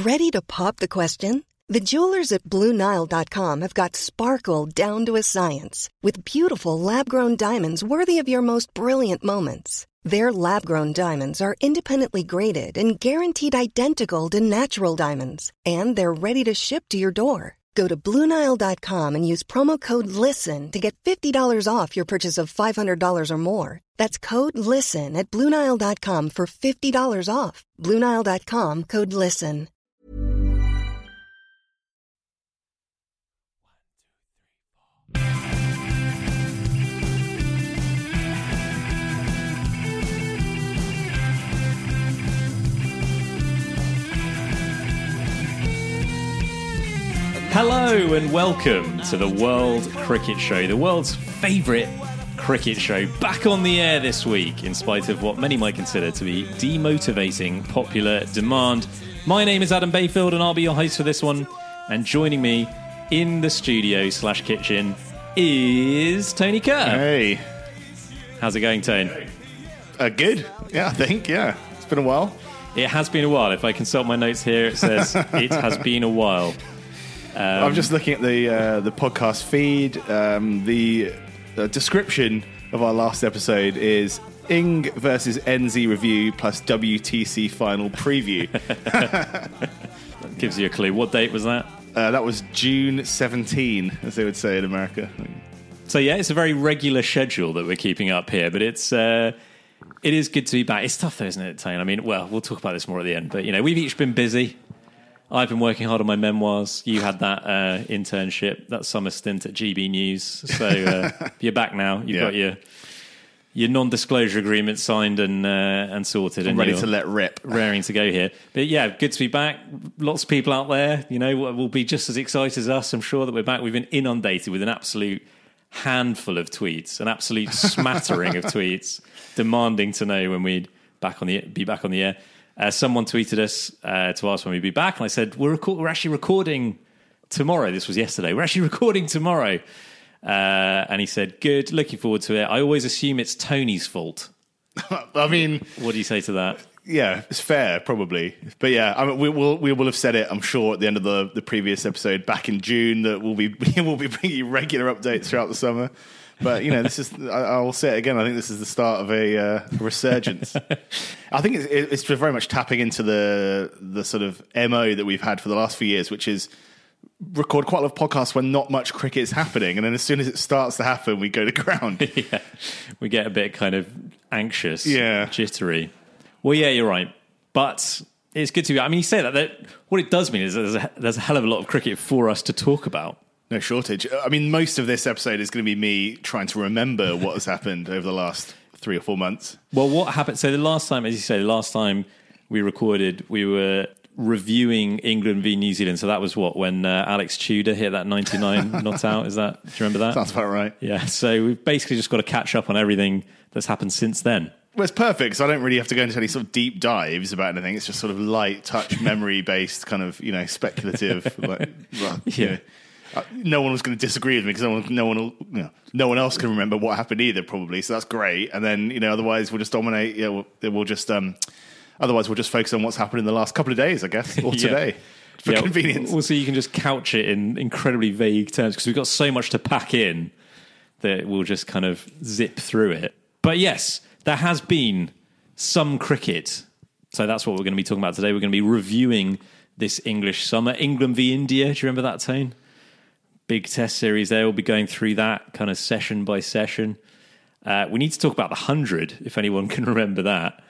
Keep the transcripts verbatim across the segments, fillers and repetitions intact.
Ready to pop the question? The jewelers at Blue Nile dot com have got sparkle down to a science with beautiful lab-grown diamonds worthy of your most brilliant moments. Their lab-grown diamonds are independently graded and guaranteed identical to natural diamonds, and they're ready to ship to your door. Go to Blue Nile dot com and use promo code LISTEN to get fifty dollars off your purchase of five hundred dollars or more. That's code LISTEN at Blue Nile dot com for fifty dollars off. Blue Nile dot com, code LISTEN. Hello and welcome to the World Cricket Show, the world's favourite cricket show, back on the air this week, in spite of what many might consider to be demotivating popular demand. My name is Adam Bayfield and I'll be your host for this one. And joining me in the studio slash kitchen is Tony Kerr. Hey. How's it going, Tone? Uh, good. Yeah, I think, yeah. It's been a while. It has been a while. If I consult my notes here, it says it has been a while. Um, I'm just looking at the uh, the podcast feed. Um, the, the description of our last episode is Ing versus N Z review plus W T C final preview. That gives you a clue. What date was that? Uh, that was June seventeenth, as they would say in America. So yeah, it's a very regular schedule that we're keeping up here, but it's uh, it is good to be back. It's tough though, isn't it, Tane? I mean, well, we'll talk about this more at the end, but you know, we've each been busy. I've been working hard on my memoirs. You had that uh, internship, that summer stint at G B News. So uh, you're back now. You've yeah. got your your non-disclosure agreement signed and uh, and sorted. I'm and ready to let rip. Raring to go here. But yeah, good to be back. Lots of people out there, you know, will be just as excited as us. I'm sure that we're back. We've been inundated with an absolute handful of tweets, an absolute smattering of tweets demanding to know when we'd back on the be back on the air. Uh, someone tweeted us uh, to ask when we'd be back, and I said, we're, record- we're actually recording tomorrow. This was yesterday. We're actually recording tomorrow. Uh, and he said, good, looking forward to it. I always assume it's Tony's fault. I mean... What do you say to that? Yeah, it's fair, probably. But yeah, I mean, we will we will have said it, I'm sure, at the end of the, the previous episode back in June, that we'll be we'll be bringing you regular updates throughout the summer. But, you know, this is, I will say it again, I think this is the start of a uh, resurgence. I think it's, it's very much tapping into the the sort of M O that we've had for the last few years, which is record quite a lot of podcasts when not much cricket is happening. And then as soon as it starts to happen, we go to ground. Yeah, we get a bit kind of anxious, yeah. jittery. Well, yeah, you're right. But it's good to be, I mean, you say that, that what it does mean is there's a, there's a hell of a lot of cricket for us to talk about. No shortage. I mean, most of this episode is going to be me trying to remember what has happened over the last three or four months. Well, what happened? So the last time, as you say, the last time we recorded, we were reviewing England v New Zealand. So that was what, when uh, Alex Tudor hit that ninety-nine not out? Is that? Do you remember that? Sounds about right. Yeah. So we've basically just got to catch up on everything that's happened since then. Well, it's perfect, so I don't really have to go into any sort of deep dives about anything. It's just sort of light touch, memory-based, kind of, you know, speculative. like, well, yeah. You know, uh, no one was going to disagree with me because no one, no one, will, you know, no one else can remember what happened either, probably. So that's great. And then, you know, otherwise we'll just dominate. Yeah, we'll, we'll just. Um, otherwise, we'll just focus on what's happened in the last couple of days, I guess, or today, yeah. for yeah, convenience. Also, you can just couch it in incredibly vague terms because we've got so much to pack in that we'll just kind of zip through it. But yes, there has been some cricket. So that's what we're going to be talking about today. We're going to be reviewing this English summer. England v India. Do you remember that, Tone? Big test series there. We'll be going through that kind of session by session. Uh, we need to talk about the hundred, if anyone can remember that.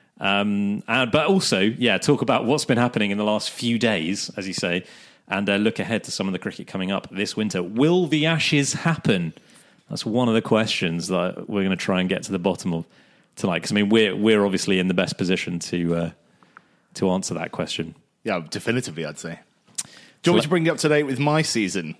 Um, and, but also, yeah, talk about what's been happening in the last few days, as you say, and uh, look ahead to some of the cricket coming up this winter. Will the Ashes happen? That's one of the questions that we're going to try and get to the bottom of tonight. Because I mean, we're we're obviously in the best position to uh, to answer that question. Yeah, definitively, I'd say. Do you want me to bring you up to date with my season?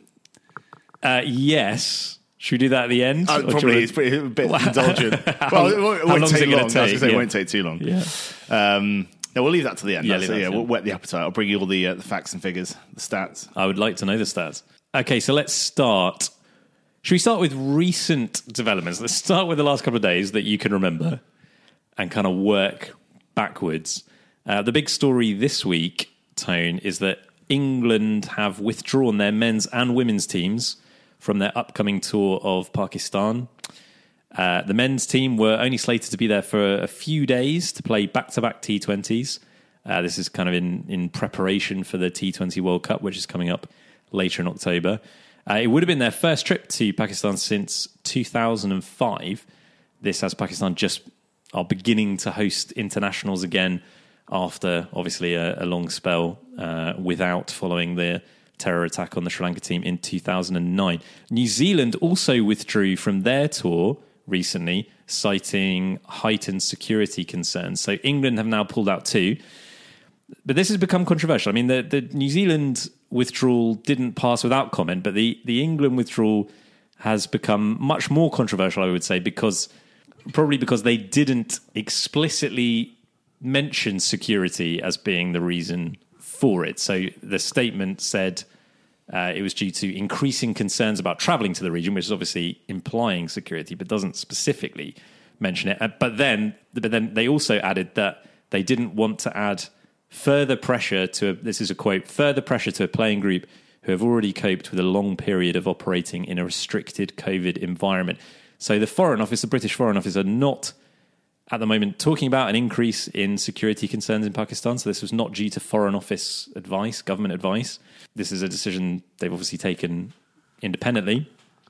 Uh, yes. Should we do that at the end? Uh, probably, it's pretty, a bit indulgent. Well, it won't, it won't take long. Take? I was going to say, yeah. It won't take too long. Yeah. Um, no, we'll leave that to the end. Yeah, so, yeah, we'll whet the appetite. I'll bring you all the, uh, the facts and figures, the stats. I would like to know the stats. Okay, so let's start. Should we start with recent developments? Let's start with the last couple of days that you can remember and kind of work backwards. Uh, the big story this week, Tone, is that England have withdrawn their men's and women's teams from their upcoming tour of Pakistan. Uh, the men's team were only slated to be there for a few days to play back-to-back T twenties. Uh, this is kind of in, in preparation for the T twenty World Cup, which is coming up later in October. Uh, it would have been their first trip to Pakistan since two thousand five. This as Pakistan just are beginning to host internationals again after, obviously, a, a long spell uh, without, following the terror attack on the Sri Lanka team in two thousand nine. New Zealand also withdrew from their tour recently, citing heightened security concerns. So England have now pulled out too. But this has become controversial. I mean, the, the New Zealand withdrawal didn't pass without comment, but the, the England withdrawal has become much more controversial, I would say, because probably because they didn't explicitly mention security as being the reason for it. So the statement said uh, it was due to increasing concerns about travelling to the region, which is obviously implying security, but doesn't specifically mention it. Uh, but then, but then they also added that they didn't want to add further pressure to, a, this is a quote, further pressure to a playing group who have already coped with a long period of operating in a restricted COVID environment. So the Foreign Office, the British Foreign Office, are not at the moment talking about an increase in security concerns in Pakistan. So this was not due to Foreign Office advice, government advice. This is a decision they've obviously taken independently,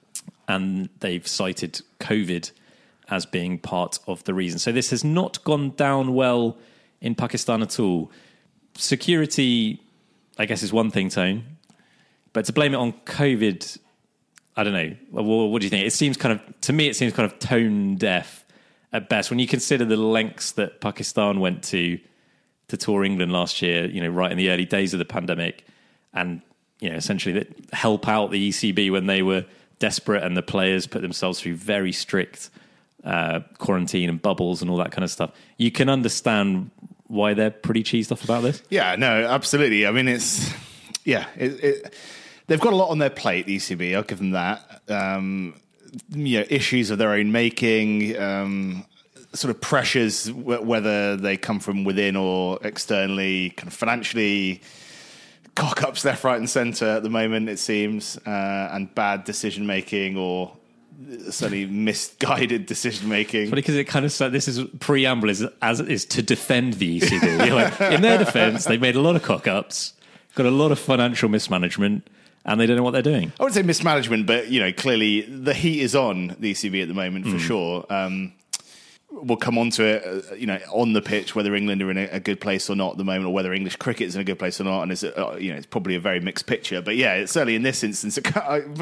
and they've cited COVID as being part of the reason. So this has not gone down well in Pakistan at all. Security, I guess, is one thing, Tone, but to blame it on COVID, I don't know. Well, what do you think? It seems kind of, to me, it seems kind of tone deaf at best. When you consider the lengths that Pakistan went to to tour England last year, you know, right in the early days of the pandemic, and, you know, essentially that help out the E C B when they were desperate and the players put themselves through very strict uh, quarantine and bubbles and all that kind of stuff. You can understand why they're pretty cheesed off about this. Yeah, no, absolutely. I mean, it's, yeah, it, it, they've got a lot on their plate, the E C B, I'll give them that. Um, you know, issues of their own making, um, sort of pressures, w- whether they come from within or externally, kind of financially, cock-ups left, right and centre at the moment, it seems, uh, and bad decision-making or certainly misguided decision-making. Funny because it kind of said this is preamble is, as is to defend the E C B. You're like, in their defence, they've made a lot of cock-ups, got a lot of financial mismanagement, and they don't know what they're doing. I wouldn't say mismanagement, but, you know, clearly the heat is on the E C B at the moment, for mm. sure. Um, we'll come on to it, uh, you know, on the pitch, whether England are in a, a good place or not at the moment, or whether English cricket is in a good place or not. And it's, uh, you know, it's probably a very mixed picture. But yeah, it's certainly in this instance, it,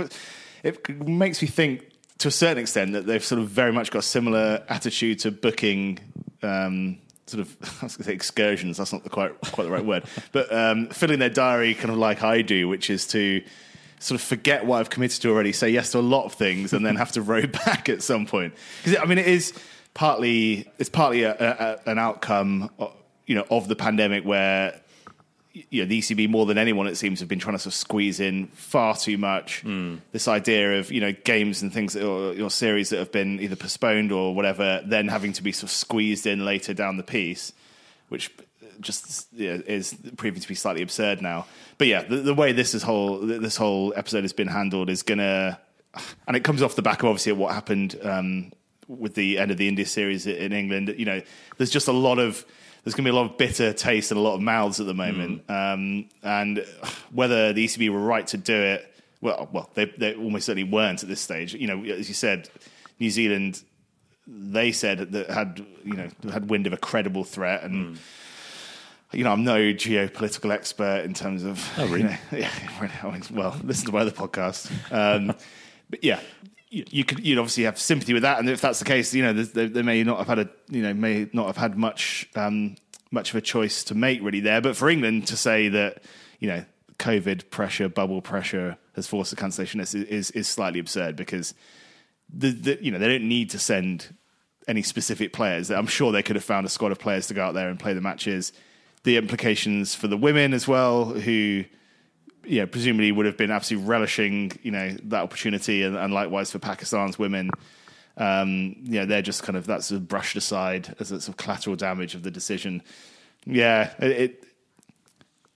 it makes me think to a certain extent that they've sort of very much got a similar attitude to booking um, sort of, I was going to say excursions, that's not the quite, quite the right word, but um, filling their diary kind of like I do, which is to sort of forget what I've committed to already, say yes to a lot of things, and then have to row back at some point. Because, I mean, it is partly, it's partly a, a, an outcome, you know, of the pandemic where, you know, the E C B more than anyone, it seems, have been trying to sort of squeeze in far too much. Mm. This idea of, you know, games and things that, or, or series that have been either postponed or whatever, then having to be sort of squeezed in later down the piece, which just, you know, is proving to be slightly absurd now. But yeah, the, the way this is whole this whole episode has been handled is gonna, and it comes off the back of obviously what happened um, with the end of the India series in England. You know, there's just a lot of There's going to be a lot of bitter taste and a lot of mouths at the moment. Mm. Um, and whether the E C B were right to do it, well, well, they, they almost certainly weren't at this stage. You know, as you said, New Zealand, they said that had, you know, had wind of a credible threat. And, mm. you know, I'm no geopolitical expert in terms of, oh, really? You know, yeah, I mean, well, listen to my other podcast. Um, but yeah. You could, you'd obviously have sympathy with that, and if that's the case, you know, they, they may not have had a, you know, may not have had much, um, much of a choice to make really there. But for England to say that, you know, COVID pressure, bubble pressure has forced the cancellation is is, is slightly absurd, because the, the, you know, they don't need to send any specific players. I'm sure they could have found a squad of players to go out there and play the matches. The implications for the women as well, who, yeah, presumably would have been absolutely relishing, you know, that opportunity, and, and likewise for Pakistan's women. Um, you know, they're just kind of, that's sort of brushed aside as a sort of collateral damage of the decision. Yeah, it,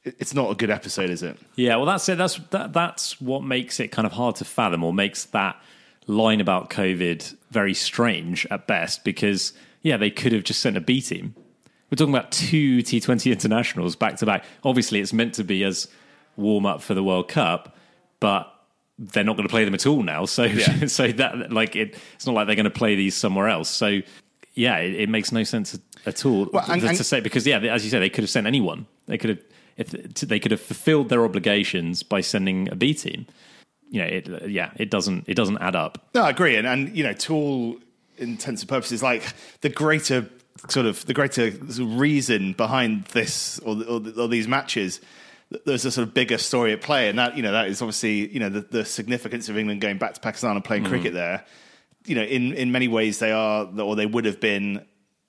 it's not a good episode, is it? Yeah, well, that's it. That's that, that's what makes it kind of hard to fathom, or makes that line about COVID very strange at best. Because yeah, they could have just sent a B team. We're talking about two T twenty internationals back to back. Obviously, it's meant to be as warm up for the World Cup, but they're not going to play them at all now. So, yeah. so that like it, it's not like they're going to play these somewhere else. So, yeah, it, it makes no sense at all well, and, to, and, to say, because yeah, as you said, they could have sent anyone. They could have if they could have fulfilled their obligations by sending a B team. You know, it, yeah, it doesn't it doesn't add up. No, I agree, and and you know, to all intents and purposes, like the greater. Sort of the greater reason behind this or, or, or these matches, there's a sort of bigger story at play, and that you know that is obviously you know the, the significance of England going back to Pakistan and playing mm. cricket there. You know, in, in many ways they are, or they would have been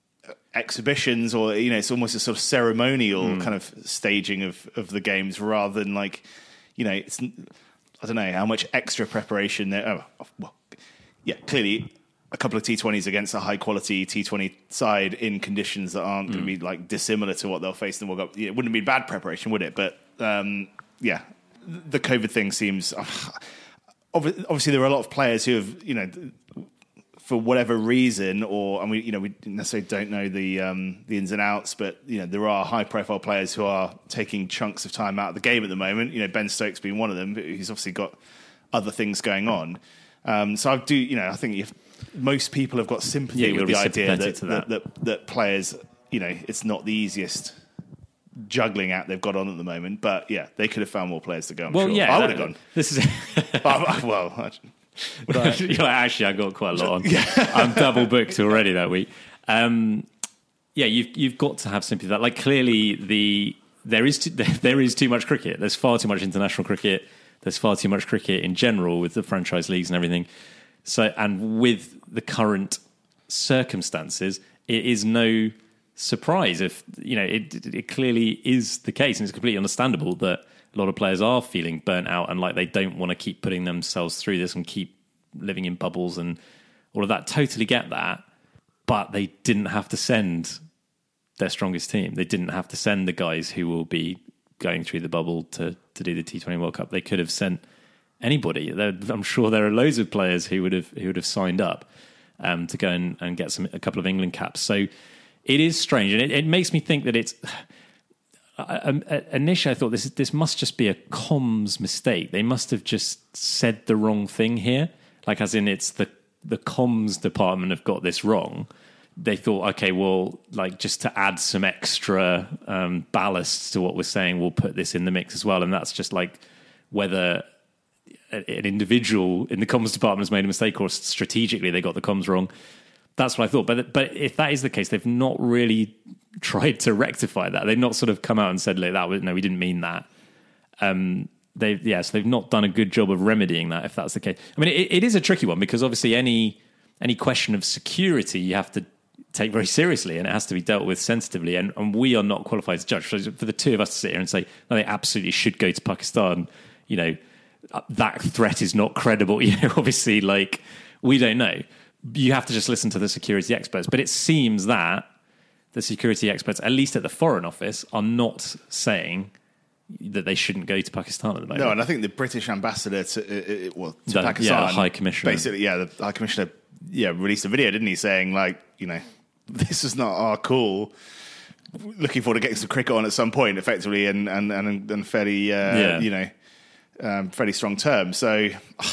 exhibitions, or you know, it's almost a sort of ceremonial mm. kind of staging of of the games rather than like you know, it's I don't know how much extra preparation there. Oh, well, yeah, clearly. A couple of T twenties against a high quality T twenty side in conditions that aren't mm. going to be like dissimilar to what they'll face in the World Cup. It wouldn't be bad preparation, would it? But um, yeah, the COVID thing seems uh, obviously there are a lot of players who have you know for whatever reason, or and we you know we necessarily don't know the um, the ins and outs, but you know there are high profile players who are taking chunks of time out of the game at the moment. You know Ben Stokes being one of them, but he's obviously got other things going on. Um, so I do you know I think if most people have got sympathy yeah, with the idea that that. That, that that players, you know, it's not the easiest juggling act they've got on at the moment. But yeah, they could have found more players to go. I'm well, sure. yeah, I would have gone. This is I, well, would I? You're like, actually, I got quite a lot on. Yeah. I'm double booked already that week. Um, yeah, you've you've got to have sympathy for that. Like clearly, the there is too, there is too much cricket. There's far too much international cricket. There's far too much cricket in general with the franchise leagues and everything. So, and with the current circumstances, it is no surprise if, you know, it, it clearly is the case, and it's completely understandable that a lot of players are feeling burnt out and like they don't want to keep putting themselves through this and keep living in bubbles and all of that. Totally get that. But they didn't have to send their strongest team. They didn't have to send the guys who will be going through the bubble to, to do the T twenty World Cup. They could have sent anybody. I'm sure there are loads of players who would have who would have signed up um, to go and, and get some a couple of England caps. So it is strange, and it, it makes me think that it's. I, I, initially, I thought this this must just be a comms mistake. They must have just said the wrong thing here, like as in it's the the comms department have got this wrong. They thought, okay, well, like just to add some extra um, ballast to what we're saying, we'll put this in the mix as well, and that's just like whether an individual in the comms department has made a mistake or strategically they got the comms wrong. That's what I thought. But but if that is the case, they've not really tried to rectify that. They've not sort of come out and said, like, that was, no, we didn't mean that. Um, they've yes, yeah, so they've not done a good job of remedying that, if that's the case. I mean, it, it is a tricky one because obviously any any question of security you have to take very seriously, and it has to be dealt with sensitively. And, and we are not qualified to judge. So for the two of us to sit here and say, no, they absolutely should go to Pakistan, you know, that threat is not credible. You know, obviously, like, we don't know. You have to just listen to the security experts. But it seems that the security experts, at least at the Foreign Office, are not saying that they shouldn't go to Pakistan at the moment. No, and I think the British ambassador to, uh, well, to the, Pakistan, yeah, the High Commissioner, basically, yeah, the High Commissioner, yeah, released a video, didn't he, saying like, you know, this is not our call. Looking forward to getting some cricket on at some point, effectively, and and and, and fairly, uh, yeah. you know, um, fairly strong terms. So,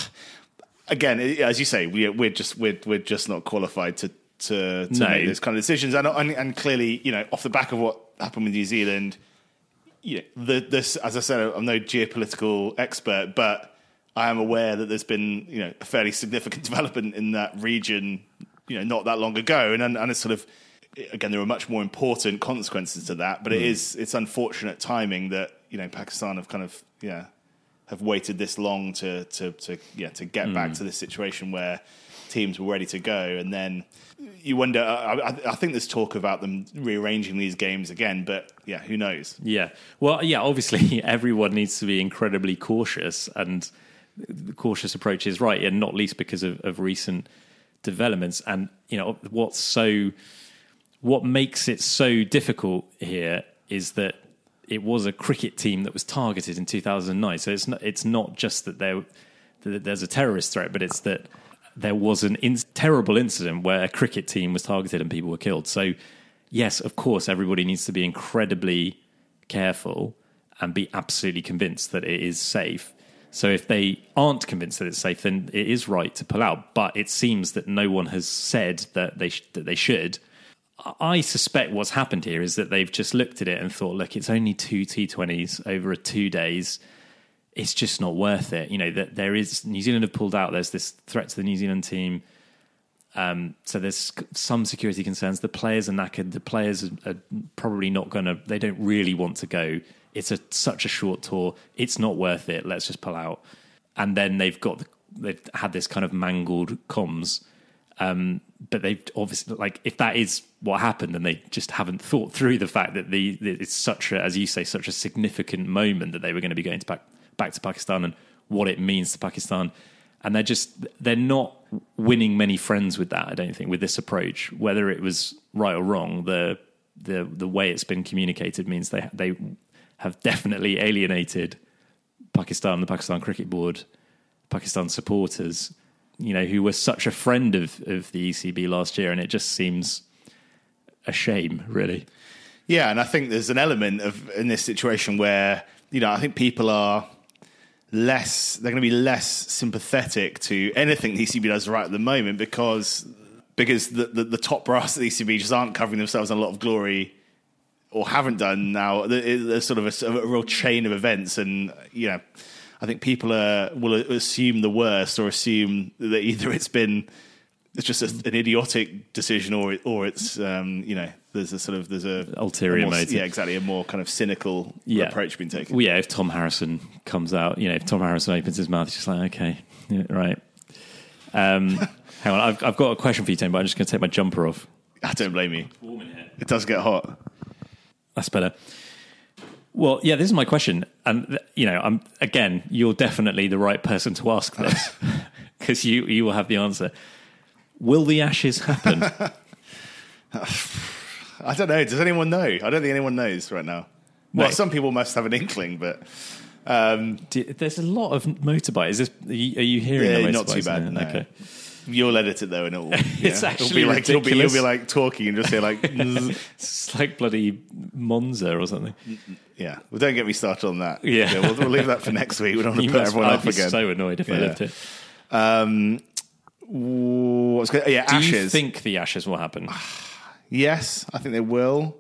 again, as you say, we, we're just we're we're just not qualified to to, to no. make those kind of decisions. And, and and clearly, you know, off the back of what happened with New Zealand, you know, the, this, as I said, I'm no geopolitical expert, but I am aware that there's been, you know, a fairly significant development in that region, you know, not that long ago, and and, and it's sort of. Again, there are much more important consequences to that, but mm. it is it's unfortunate timing that, you know, Pakistan have kind of yeah have waited this long to to, to yeah to get mm. back to this situation where teams were ready to go, and then you wonder. I, I think there's talk about them rearranging these games again, but yeah, who knows? Yeah, well, yeah, obviously everyone needs to be incredibly cautious, and the cautious approach is right, and not least because of, of recent developments, and you know what's so. What makes it so difficult here is that it was a cricket team that was targeted in two thousand nine. So it's not, it's not just that, there, that there's a terrorist threat, but it's that there was an in- terrible incident where a cricket team was targeted and people were killed. So, yes, of course, everybody needs to be incredibly careful and be absolutely convinced that it is safe. So if they aren't convinced that it's safe, then it is right to pull out. But it seems that no one has said that they sh- that they should. I suspect what's happened here is that they've just looked at it and thought, look, it's only two T twenties over a two days. It's just not worth it. You know, that there is, New Zealand have pulled out. There's this threat to the New Zealand team. Um, so there's some security concerns. The players are knackered. The players are, are probably not going to, they don't really want to go. It's a, such a short tour. It's not worth it. Let's just pull out. And then they've got, the, they've had this kind of mangled comms. Um, but they've obviously, like, if that is what happened, and they just haven't thought through the fact that the that it's such a, as you say, such a significant moment that they were going to be going to back, back to Pakistan and what it means to Pakistan. And they're just, they're not winning many friends with that, I don't think, with this approach. Whether it was right or wrong, the the the way it's been communicated means they they have definitely alienated Pakistan, the Pakistan Cricket Board, Pakistan supporters, you know, who were such a friend of, of the E C B last year, and it just seems a shame, really. Yeah, and I think there's an element of in this situation where, you know, I think people are less, they're going to be less sympathetic to anything the E C B does right at the moment because because the, the, the top brass of the E C B just aren't covering themselves in a lot of glory, or haven't done now. There's sort of a, a real chain of events, and, you know, I think people are, will assume the worst, or assume that either it's been it's just a, an idiotic decision, or or it's um, you know, there's a sort of there's a ulterior a more, motive. Yeah, exactly, a more kind of cynical yeah. approach being taken. Well, yeah, if Tom Harrison comes out, you know, if Tom Harrison opens his mouth, it's just like, okay, yeah, right. Um, hang on, I've I've got a question for you, Tim, but I'm just going to take my jumper off. I don't blame you. It's warm in here. It does get hot. That's better. Well, yeah, this is my question. And, you know, I'm again, you're definitely the right person to ask this because you, you will have the answer. Will the Ashes happen? I don't know. Does anyone know? I don't think anyone knows right now. Well, no. Some people must have an inkling, but... Um, Do, there's a lot of motorbike. Is this? Are you, are you hearing yeah, the not too bad. No. Okay. You'll edit it though, and it'll. It's yeah, actually it'll be like, you'll be, you'll be ridiculous. like talking and just say like, It's like bloody Monza or something. yeah. Well, don't get me started on that. Yeah. we'll, we'll leave that for next week. We don't want to You put must- everyone I'd off be again. so annoyed if I Yeah. lived here. Um, what's good? Yeah, Do Ashes. you think the Ashes will happen? Yes, I think they will.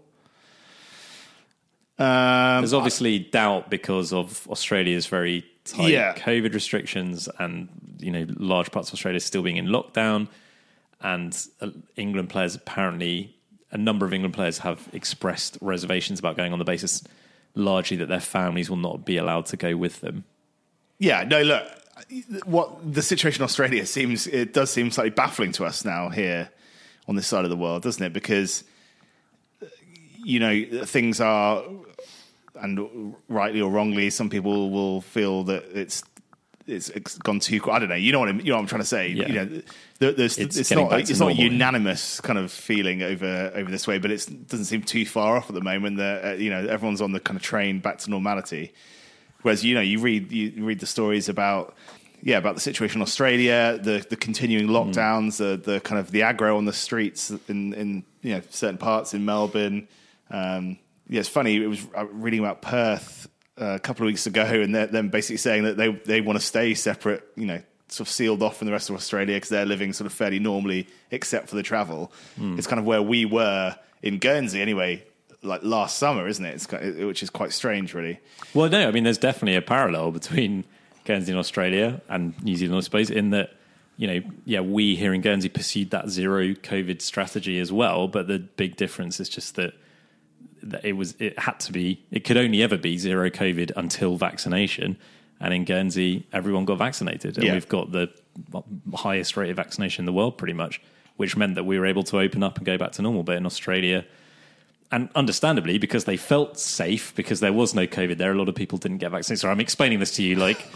Um, There's obviously doubt because of Australia's very tight Yeah. COVID restrictions, and, you know, large parts of Australia still being in lockdown. And uh, England players apparently, a number of England players have expressed reservations about going on the basis largely that their families will not be allowed to go with them. Yeah, no, look, what the situation in Australia seems, it does seem slightly baffling to us now here on this side of the world, doesn't it? Because, you know, things are, and rightly or wrongly, some people will feel that it's it's gone too. I don't know. You know what I'm, you know what I'm trying to say. Yeah. You know, there, there's, It's it's, getting not back to it's not a normal. unanimous kind of feeling over over this way, but it's, it doesn't seem too far off at the moment. That uh, you know, everyone's on the kind of train back to normality. Whereas, you know, you read you read the stories about. Yeah, about the situation in Australia, the, the continuing lockdowns, the the kind of the aggro on the streets in, in you know certain parts in Melbourne. Um, yeah, it's funny. It was reading about Perth uh, a couple of weeks ago, and they're them basically saying that they they want to stay separate, you know, sort of sealed off from the rest of Australia because they're living sort of fairly normally, except for the travel. Mm. It's kind of where we were in Guernsey, anyway. Like last summer, isn't it? It's it, which is quite strange, really. Well, no, I mean, there's definitely a parallel between Guernsey in Australia and New Zealand, I suppose, in that, you know, yeah, we here in Guernsey pursued that zero COVID strategy as well, but the big difference is just that, that it was, it had to be, it could only ever be zero COVID until vaccination, and in Guernsey, everyone got vaccinated, and yeah. we've got the highest rate of vaccination in the world, pretty much, which meant that we were able to open up and go back to normal. But in Australia, and understandably, because they felt safe, because there was no COVID there, a lot of people didn't get vaccinated. So I'm explaining this to you like,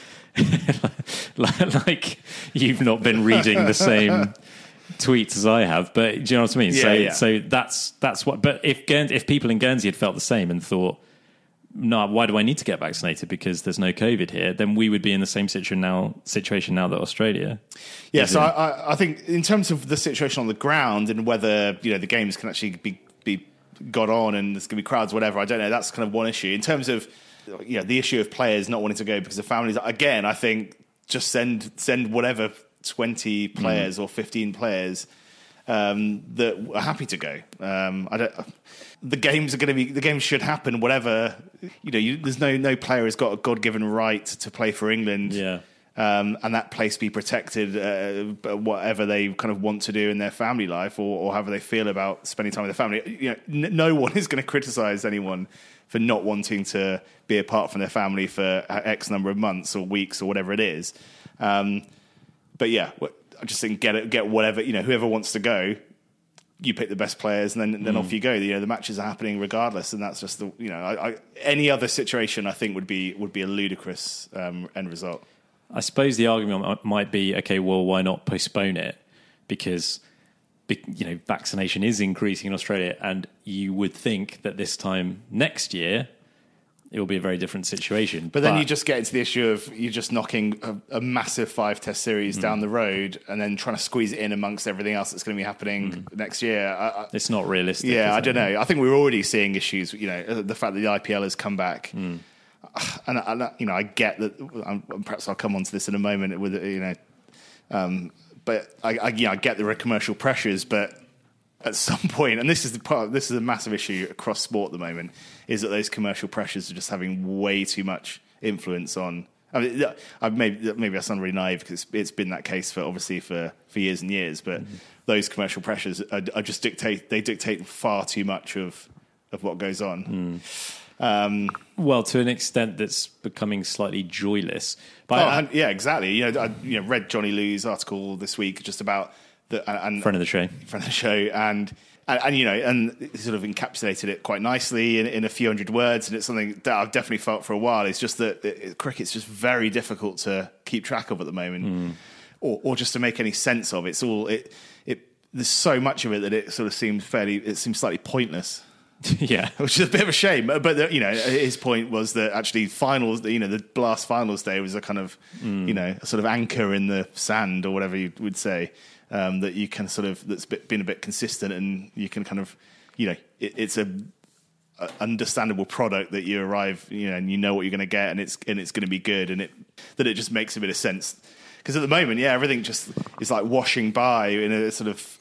like, like you've not been reading the same tweets as I have, but do you know what I mean? Yeah, so, yeah. so that's that's what. But if Guernsey, if people in Guernsey had felt the same and thought, no, why do I need to get vaccinated because there's no COVID here? Then we would be in the same situation now. Situation now that Australia. Yeah, so I, I think in terms of the situation on the ground and whether you know the games can actually be be got on and there's going to be crowds, whatever. I don't know. That's kind of one issue. In terms of you know the issue of players not wanting to go because of families. Again, I think just send send whatever twenty players mm. or fifteen players. Um, that are happy to go. Um, I don't. The games are going to be. The games should happen. Whatever you know. You, there's no no player has got a God given right to play for England. Yeah. Um, and that place be protected. Uh, whatever they kind of want to do in their family life, or, or however they feel about spending time with their family. You know, n- no one is going to criticise anyone for not wanting to be apart from their family for X number of months or weeks or whatever it is. Um, but yeah. I just think get it, get whatever, you know, whoever wants to go, you pick the best players and then, then mm. off you go. You know, the matches are happening regardless. And that's just the, you know, I, I, any other situation I think would be, would be a ludicrous um, end result. I suppose the argument might be, okay, well, why not postpone it? Because, you know, vaccination is increasing in Australia and you would think that this time next year, it will be a very different situation. But then but, you just get into the issue of you're just knocking a, a massive five-test series mm. down the road and then trying to squeeze it in amongst everything else that's going to be happening mm. next year. I, I, it's not realistic. Yeah, I don't it? know. I think we're already seeing issues, you know, the fact that the I P L has come back. Mm. And, and, you know, I get that, um, perhaps I'll come on to this in a moment with, you know, um, but I, I, you know, I get there are commercial pressures, but at some point, and this is the part, this is a massive issue across sport at the moment, is that those commercial pressures are just having way too much influence on. I mean, I've maybe maybe I sound really naive because it's, it's been that case for obviously for, for years and years, but mm-hmm. those commercial pressures are, are just dictate. They dictate far too much of of what goes on. Mm. Um, well, to an extent that's becoming slightly joyless. But oh, I, yeah, exactly. You know, I you know, read Johnny Liu's article this week just about. The, and, friend of the show, friend of the show, and, and and you know, and sort of encapsulated it quite nicely in, in a few hundred words. And it's something that I've definitely felt for a while. It's just that it, it, cricket's just very difficult to keep track of at the moment, mm. or or just to make any sense of. It's all it it. There's so much of it that it sort of seems fairly. It seems slightly pointless. Yeah, which is a bit of a shame. But the, you know, his point was that actually finals, you know, the Blast finals day was a kind of mm. you know a sort of anchor in the sand or whatever you would say. Um, that you can sort of that's been a bit consistent and you can kind of you know it, it's a, a understandable product that you arrive you know and you know what you're going to get and it's and it's going to be good and it that it just makes a bit of sense because at the moment yeah everything just is like washing by in a sort of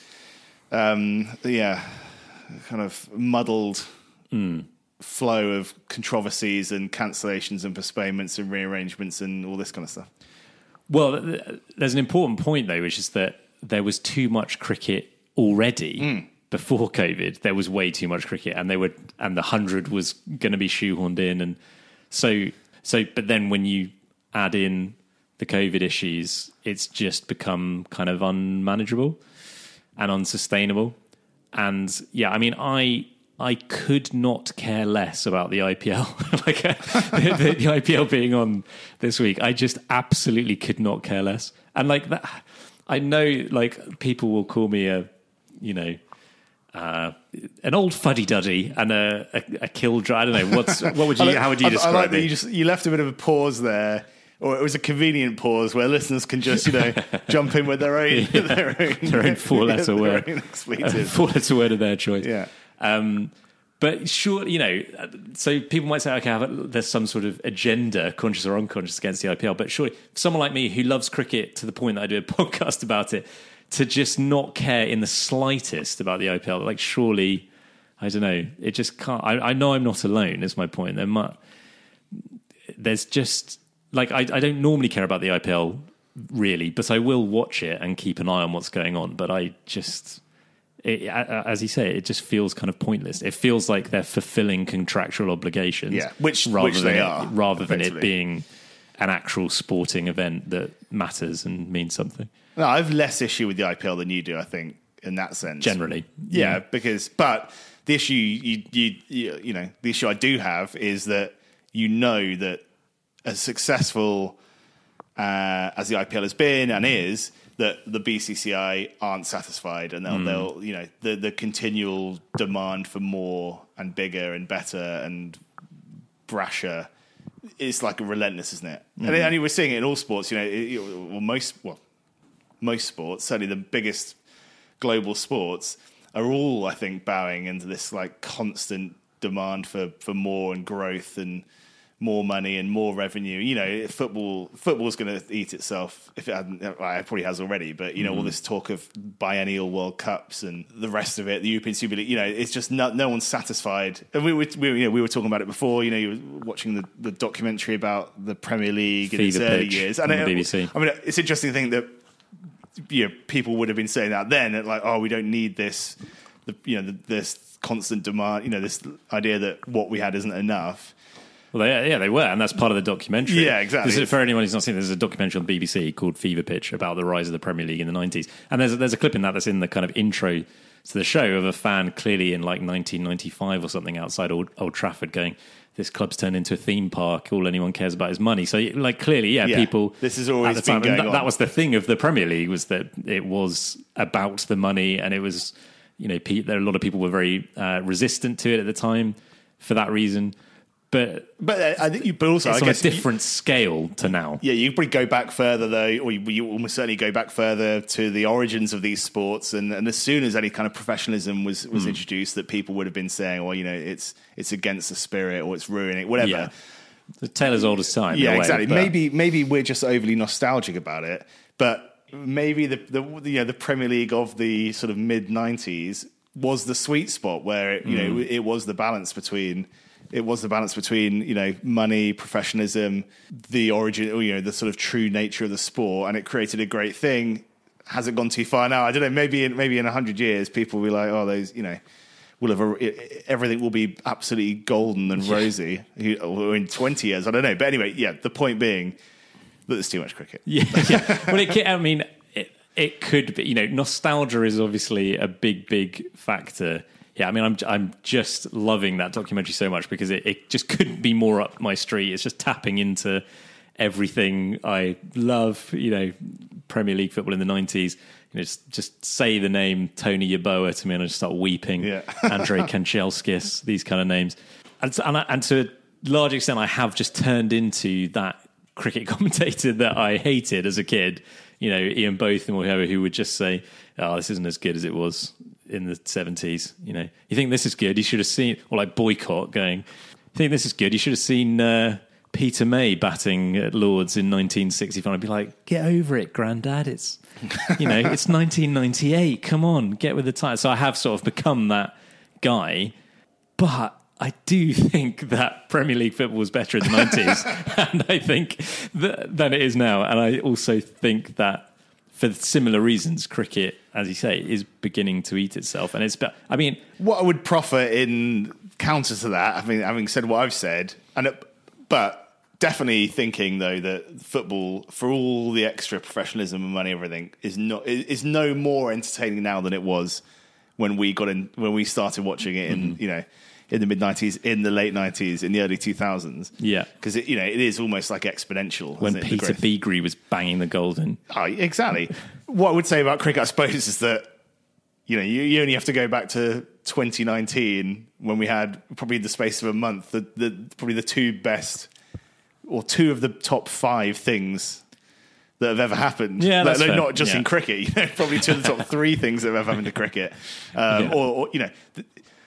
um, yeah kind of muddled mm. flow of controversies and cancellations and postponements and rearrangements and all this kind of stuff. Well, there's an important point though, which is that there was too much cricket already mm. before COVID. There was way too much cricket, and they were, and the hundred was going to be shoehorned in, and so so. But then when you add in the COVID issues, it's just become kind of unmanageable and unsustainable. And yeah, I mean, I I could not care less about the I P L, like uh, the, the, the I P L being on this week. I just absolutely could not care less, and like that. I know, like, people will call me a, you know, uh, an old fuddy-duddy and a, a, a killjoy. I don't know. What's, what would you, like, how would you I, describe I like it? That you, just, you left a bit of a pause there, or it was a convenient pause where listeners can just, you know, jump in with their own... yeah. their own, their own four-letter word. Their own expletive. Four-letter word of their choice. Yeah. Um, but sure, you know, so people might say, okay, there's some sort of agenda, conscious or unconscious, against the I P L. But surely, someone like me who loves cricket to the point that I do a podcast about it, to just not care in the slightest about the I P L, like surely, I don't know, it just can't. I, I know I'm not alone. Is my point. There might, there's just like I, I don't normally care about the I P L really, but I will watch it and keep an eye on what's going on. But I just. It, as you say, it just feels kind of pointless. It feels like they're fulfilling contractual obligations, yeah, which rather which than they it, are, rather than it being an actual sporting event that matters and means something. No, I have less issue with the I P L than you do. I think in that sense, generally, yeah, yeah. because but the issue you, you you you know the issue I do have is that you know that as successful uh, as the I P L has been and is. That the B C C I aren't satisfied, and they'll, mm. they'll, you know, the the continual demand for more and bigger and better and brasher. It's like a relentless, isn't it? Mm-hmm. And, and you were seeing it in all sports. You know, it, well, most well, most sports, certainly the biggest global sports, are all, I think, bowing into this like constant demand for, for more and growth and more money and more revenue. You know, football football's going to eat itself if it hadn't. Well, it probably has already. But you know, mm. all this talk of biennial World Cups and the rest of it, the European Super League. You know, it's just no, no one's satisfied. And we were, we, you know, we were talking about it before. You know, you were watching the, the documentary about the Premier League in its early years. And on the B B C. I mean, it's interesting to think that you know people would have been saying that then, like, oh, we don't need this. The, you know, the, this constant demand. You know, this idea that what we had isn't enough. Well, they, yeah, they were, and that's part of the documentary. Yeah, exactly. There's, for anyone who's not seen, there's a documentary on the B B C called Fever Pitch about the rise of the Premier League in the nineties, and there's there's a clip in that that's in the kind of intro to the show of a fan clearly in like nineteen ninety-five or something outside Old, Old Trafford going, "This club's turned into a theme park. All anyone cares about is money." So, like, clearly, yeah, yeah people. This has always at the time, been going that, on. that was the thing of the Premier League, was that it was about the money, and it was, you know, pe- there a lot of people were very uh, resistant to it at the time for that reason. But but uh, I think you. But also, it's I on guess a different you, scale to now. Yeah, you probably go back further though, or you, you almost certainly go back further to the origins of these sports. And, and as soon as any kind of professionalism was, was mm. introduced, that people would have been saying, "Well, you know, it's it's against the spirit, or it's ruining it, whatever." Yeah. The tale as old as time. Yeah, in a way, exactly. but... Maybe maybe we're just overly nostalgic about it, but maybe the the you know the Premier League of the sort of mid nineties was the sweet spot where it, you mm. know it was the balance between. It was the balance between, you know, money, professionalism, the origin, you know, the sort of true nature of the sport, and it created a great thing. Has it gone too far now? I don't know. Maybe in, maybe in a hundred years, people will be like, oh, those, you know, will have a, everything will be absolutely golden and rosy. Or in twenty years, I don't know. But anyway, yeah. The point being that there's too much cricket. Yeah, yeah. Well, it, I mean, it, it could be. You know, nostalgia is obviously a big, big factor. Yeah, I mean, I'm I'm just loving that documentary so much because it, it just couldn't be more up my street. It's just tapping into everything I love. You know, Premier League football in the nineties. You know, just, just say the name Tony Yeboah to me and I just start weeping. Yeah. Andrei Kanchelskis, these kind of names. And, and, I, and to a large extent, I have just turned into that cricket commentator that I hated as a kid. You know, Ian Botham or whoever, who would just say, oh, this isn't as good as it was in the seventies. You know, you think this is good, you should have seen, or like Boycott going, you think this is good, you should have seen uh, Peter May batting at Lords in nineteen sixty-five. I'd be like, get over it, Grandad. It's, you know, it's nineteen ninety-eight. Come on, get with the times. So I have sort of become that guy, but I do think that Premier League football was better in the nineties, and I think that, than it is now. And I also think that for similar reasons, cricket, as you say, is beginning to eat itself. And it's, I mean, what I would proffer in counter to that, I mean, having said what I've said, and it, but definitely thinking though that football, for all the extra professionalism and money, and everything, is not is no more entertaining now than it was when we got in when we started watching it in mm-hmm. you know. in the mid nineties, in the late nineties, in the early two thousands. Yeah. Because, you know, it is almost like exponential. When it, Peter Beagrie was banging the golden. Oh, exactly. What I would say about cricket, I suppose, is that, you know, you, you only have to go back to twenty nineteen when we had probably the space of a month, the, the probably the two best, or two of the top five things that have ever happened. Yeah, that's fair. Not just yeah. in cricket, you know, probably two of the top three things that have ever happened to cricket. Um, yeah. or, or, you know... Th-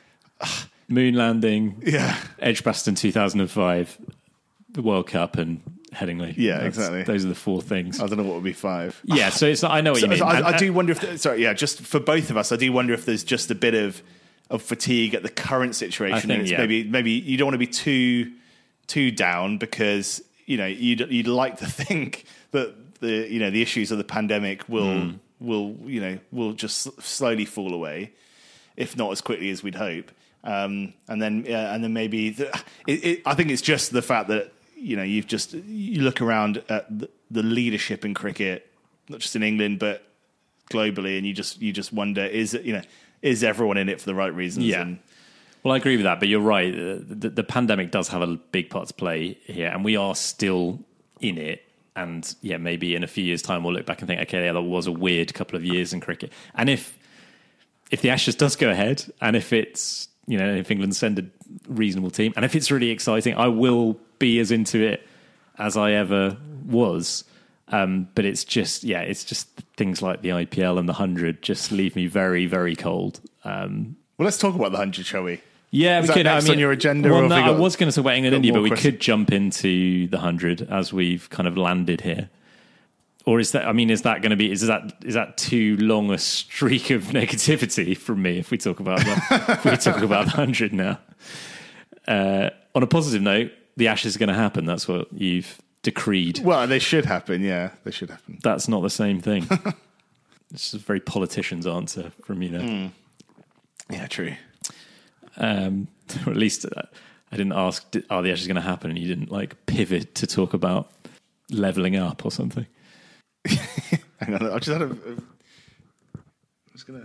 Moon landing, yeah. Edgbaston two thousand five, the World Cup, and Headingley. Yeah, That's, exactly. Those are the four things. I don't know what would be five. Yeah, so it's I know what so, you mean. So I, and, I do wonder if, sorry, yeah, just for both of us, I do wonder if there's just a bit of of fatigue at the current situation. I think, and it's yeah. maybe maybe you don't want to be too too down because you know you'd you'd like to think that the you know the issues of the pandemic will mm. will you know will just slowly fall away, if not as quickly as we'd hope. Um, and then, yeah, and then maybe the, it, it, I think it's just the fact that you know you've just you look around at the, the leadership in cricket, not just in England but globally, and you just you just wonder is you know is everyone in it for the right reasons? Yeah. And, well, I agree with that, but you're right. The, the, the pandemic does have a big part to play here, and we are still in it. And yeah, maybe in a few years' time we'll look back and think, okay, yeah, that was a weird couple of years in cricket. And if if the Ashes does go ahead, and if it's you know, if England send a reasonable team, and if it's really exciting, I will be as into it as I ever was. Um, but it's just, yeah, it's just things like the I P L and the hundred just leave me very, very cold. Um, well, let's talk about the hundred, shall we? Yeah, Is we that could. next I mean, on your agenda? Well, or no, have we I got- was going to talk about England got India, more but we questions? could jump into the hundred as we've kind of landed here. Or is that? I mean, is that going to be? Is that is that too long a streak of negativity from me if we talk about the, if we talk about the hundred now? Uh, on a positive note, the Ashes are going to happen. That's what you've decreed. Well, they should happen. Yeah, they should happen. That's not the same thing. It's a very politician's answer from you there. Mm. Yeah, true. Um, or at least uh, I didn't ask, are the Ashes going to happen? And you didn't like pivot to talk about levelling up or something. Hang on, I just had a. I'm just gonna.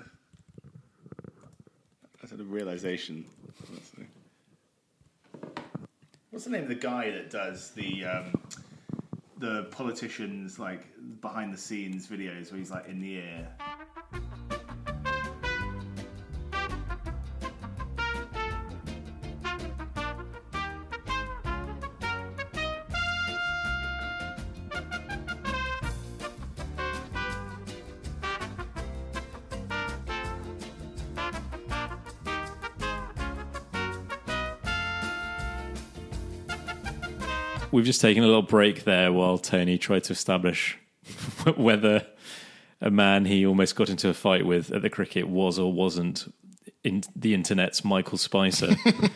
I just had a realization. What's the name of the guy that does the um, the politicians like behind the scenes videos where he's like in the air? We've just taken a little break there while Tony tried to establish whether a man he almost got into a fight with at the cricket was or wasn't in the internet's Michael Spicer.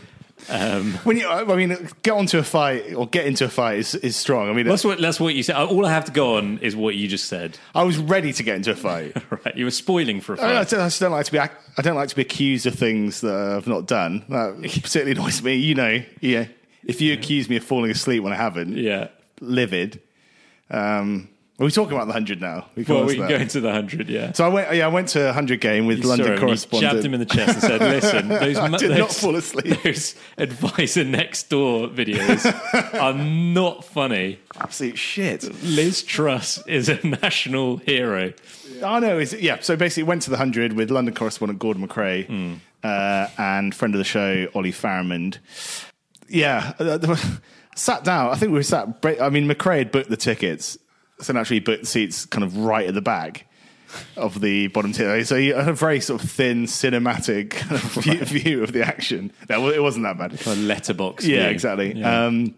um, When you, I mean, get onto a fight or get into a fight is, is strong. I mean, that's what that's what you said. All I have to go on is what you just said. I was ready to get into a fight. Right, you were spoiling for a I, I, fight. don't, I just don't like to be. ac- I don't like to be accused of things that I've not done. That particularly annoys me. You know, yeah. If you accuse me of falling asleep when I haven't, Yeah. livid. Um, are we talking about the hundred now? We Well, ask we can that. go into the hundred. Yeah. So I went. Yeah, I went to a hundred game with You London saw him and you correspondent. jabbed him in the chest and said, "Listen, those, I ma- did those, not fall asleep. those advisor next door videos are not funny. Absolute shit. Liz Truss is a national hero." I know. Is yeah. So basically, went to the hundred with London correspondent Gordon McRae Hmm. uh, and friend of the show Ollie Farrimond. Yeah, uh, sat down. I think we were sat. I mean, McRae had booked the tickets, so naturally he booked the seats kind of right at the back of the bottom tier. So you had a very sort of thin, cinematic kind of view, view of the action. No, it wasn't that bad. Kind of letterbox. Yeah, view. exactly. Yeah. Um,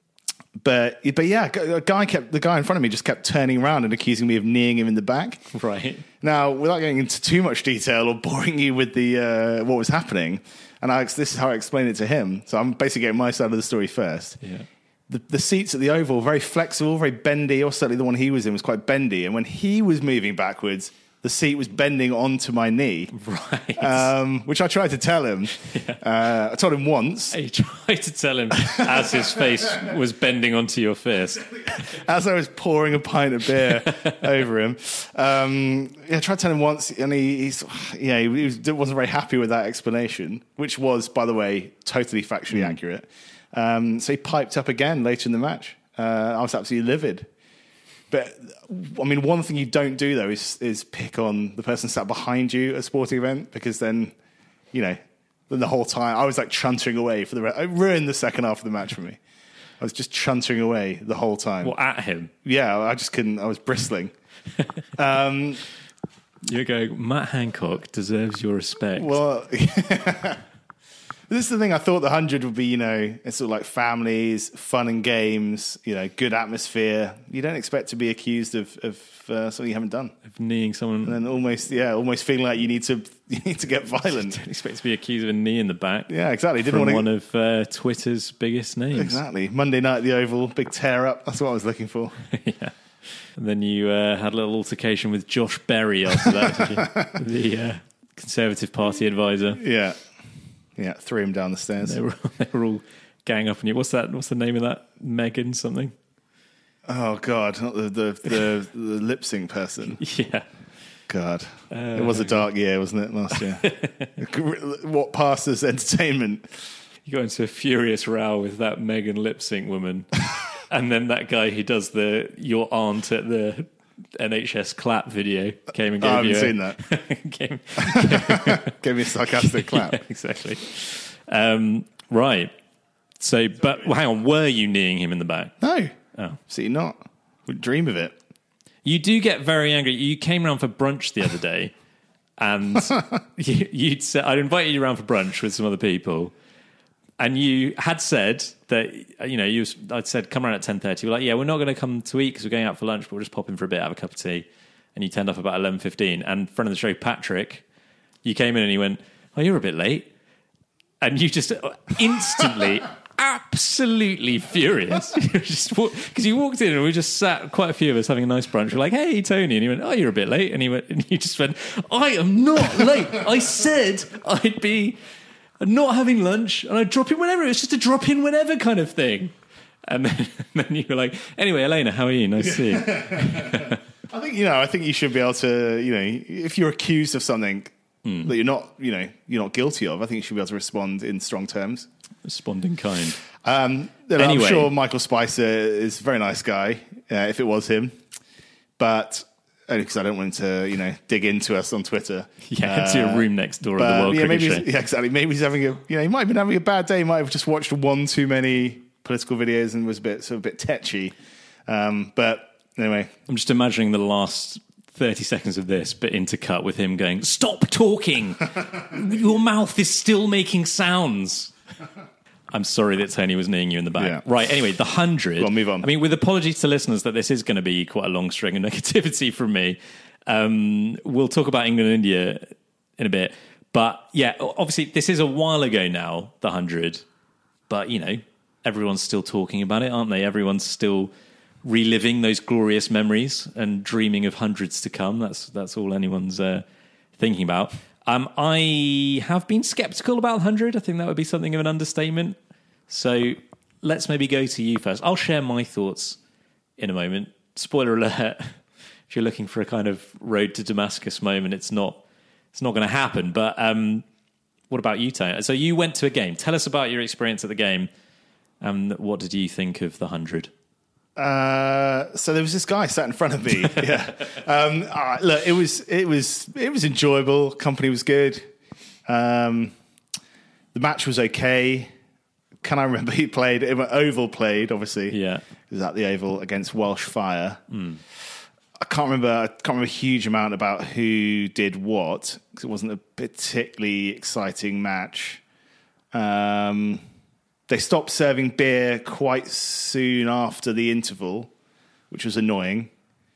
but but yeah, a guy kept the guy in front of me just kept turning around and accusing me of kneeing him in the back. Right. Now, without getting into too much detail or boring you with the uh, what was happening, and I, this is how I explained it to him. So I'm basically getting my side of the story first. Yeah. The, the seats at the Oval were very flexible, very bendy, or certainly the one he was in was quite bendy. And when he was moving backwards, the seat was bending onto my knee, Right. um, which I tried to tell him. Yeah. Uh, I told him once. He tried to tell him as his face was bending onto your fist. As I was pouring a pint of beer over him. Um, yeah, I tried to tell him once, and he, he's, yeah, he was, wasn't very happy with that explanation, which was, by the way, totally factually Mm. accurate. Um, so he piped up again later in the match. Uh, I was absolutely livid. But, I mean, one thing you don't do, though, is, is pick on the person sat behind you at a sporting event, because then, you know, then the whole time, I was like chuntering away for the rest. It ruined the second half of the match for me. I was just chuntering away the whole time. Well, at him. Yeah, I just couldn't. I was bristling. um, You're going, Matt Hancock deserves your respect. well, this is the thing. I thought the hundred would be, you know, it's sort of like families, fun and games, you know, good atmosphere. You don't expect to be accused of, of uh, something you haven't done, of kneeing someone. and then almost, yeah, almost feeling like you need to, you need to get violent. Don't expect to be accused of a knee in the back. Yeah, exactly. Didn't From want one to. of uh, Twitter's biggest names. Exactly. Monday night at the Oval, big tear up. That's what I was looking for. Yeah. And then you uh, had a little altercation with Josh Berry after that, did you? The uh, Conservative Party advisor. Yeah, yeah. Threw him down the stairs. They were, they were all gang up on you. What's that? What's the name of that? Megan something? Oh God, not the the, the, the lip sync person. Yeah. God, Uh, it was a dark year, wasn't it, last year? What passed as entertainment? You got into a furious row with that Megan lip sync woman. And then that guy who does the your aunt at the N H S clap video came and Oh, gave I haven't you seen a, that. came, Give me a sarcastic clap. yeah, exactly. Um, right. So, but well, hang on, were you kneeing him in the back? No. Oh. See, not. Would dream of it. You do get very angry. You came around for brunch the other day, and you, you'd said, I'd invited you around for brunch with some other people, and you had said that, you know, you I'd said, come around at ten thirty. We're like, yeah, we're not going to come to eat because we're going out for lunch, but we'll just pop in for a bit, have a cup of tea. And you turned up about eleven fifteen. And friend of the show, Patrick, you came in and he went, oh, you're a bit late. And you just instantly... absolutely furious. Because you walked in and we just sat, quite a few of us having a nice brunch. We're like, hey, Tony. And he went, oh, you're a bit late. And he went, and you just went, I am not late. I said I'd be not having lunch and I'd drop in whenever. It was just a drop in whenever kind of thing. And then, and then you were like, anyway, Elena, how are you? Nice to see you. I think, you know, I think you should be able to, you know, if you're accused of something mm. that you're not, you know, you're not guilty of, I think you should be able to respond in strong terms. Respond in kind. Um, anyway. I'm sure Michael Spicer is a very nice guy, uh, if it was him. But only because I don't want him to, you know, dig into us on Twitter. Yeah, uh, to your room next door but, at the World yeah, Cricket maybe Show. Yeah, exactly. Maybe he's having a, you know, he might have been having a bad day. He might have just watched one too many political videos and was a bit, sort of a bit tetchy. Um, but anyway. I'm just imagining the last thirty seconds of this, but intercut with him going, stop talking! Your mouth is still making sounds. I'm sorry that Tony was kneeing you in the back. Yeah. Right, anyway, the hundred. Go on, move on. I mean, with apologies to listeners that this is going to be quite a long string of negativity from me. Um, we'll talk about England and India in a bit. But yeah, obviously this is a while ago now, the hundred. But, you know, everyone's still talking about it, aren't they? Everyone's still reliving those glorious memories and dreaming of hundreds to come. That's that's all anyone's uh, thinking about. Um, I have been sceptical about one hundred. I think that would be something of an understatement. So let's maybe go to you first. I'll share my thoughts in a moment. Spoiler alert, if you're looking for a kind of road to Damascus moment, it's not it's not going to happen. But um, what about you, Tony? So you went to a game. Tell us about your experience at the game. And what did you think of the one hundred? Uh, so there was this guy sat in front of me. yeah. Um, uh, look, it was it was it was enjoyable. Company was good. Um, the match was okay. Can I remember he played? Oval played, obviously. Yeah, he was at the Oval against Welsh Fire. Mm. I can't remember. I can't remember a huge amount about who did what because it wasn't a particularly exciting match. Um. They stopped serving beer quite soon after the interval, which was annoying.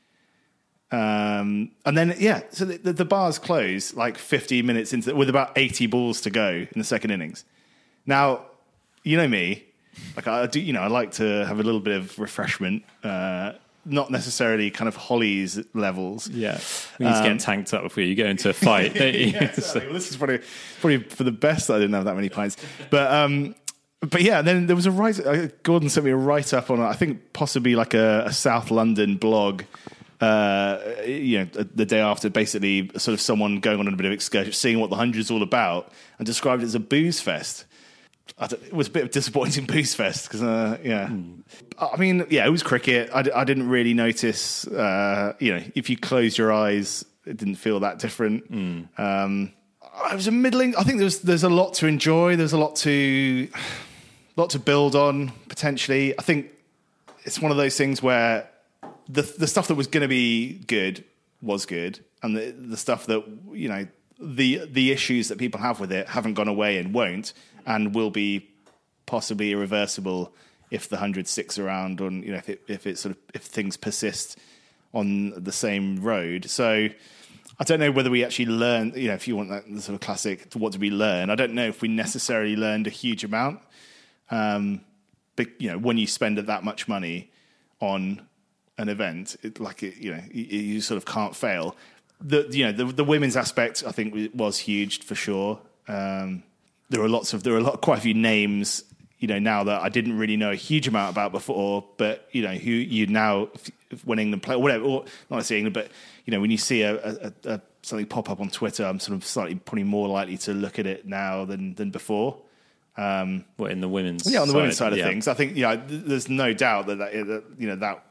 Um, and then, yeah, so the, the bars closed like fifty minutes into with about eighty balls to go in the second innings. Now, you know me, like I do, you know, I like to have a little bit of refreshment, uh, not necessarily kind of Holly's levels. Yeah, we need um, to get tanked up before you go into a fight, don't you? Yeah, exactly. Well, this is probably probably for the best that I didn't have that many pints, but. Um, But yeah, then there was a write. Uh, Gordon sent me a write up on, I think, possibly like a, a South London blog. Uh, you know, the day after, basically, sort of someone going on a bit of excursion, seeing what the hundred is all about, and described it as a booze fest. I it was a bit of a disappointing booze fest because, uh, yeah, mm. I mean, yeah, it was cricket. I, I didn't really notice. Uh, you know, if you closed your eyes, it didn't feel that different. Mm. Um, I was a middling. I think there's there's a lot to enjoy. There's a lot to. lot to build on, potentially. I think it's one of those things where the the stuff that was going to be good was good, and the the stuff that, you know, the the issues that people have with it haven't gone away and won't, and will be possibly irreversible if the hundred sticks around, on, you know, if it, if it sort of if things persist on the same road. So I don't know whether we actually learn, you know, if you want that sort of classic, what did we learn? I don't know if we necessarily learned a huge amount. Um, but, you know, when you spend that much money on an event, it, like, it, you know, you, you sort of can't fail. The, you know, the, the women's aspect, I think, was huge for sure. Um, there are lots of, there are a lot, quite a few names, you know, now that I didn't really know a huge amount about before, but, you know, who you now, when England play, or whatever, or not necessarily England, but, you know, when you see a, a, a something pop up on Twitter, I'm sort of slightly, probably more likely to look at it now than, than before. Um, what in the women's yeah on the side, women's side of yeah. things, I think, yeah, th- there's no doubt that, that, that you know that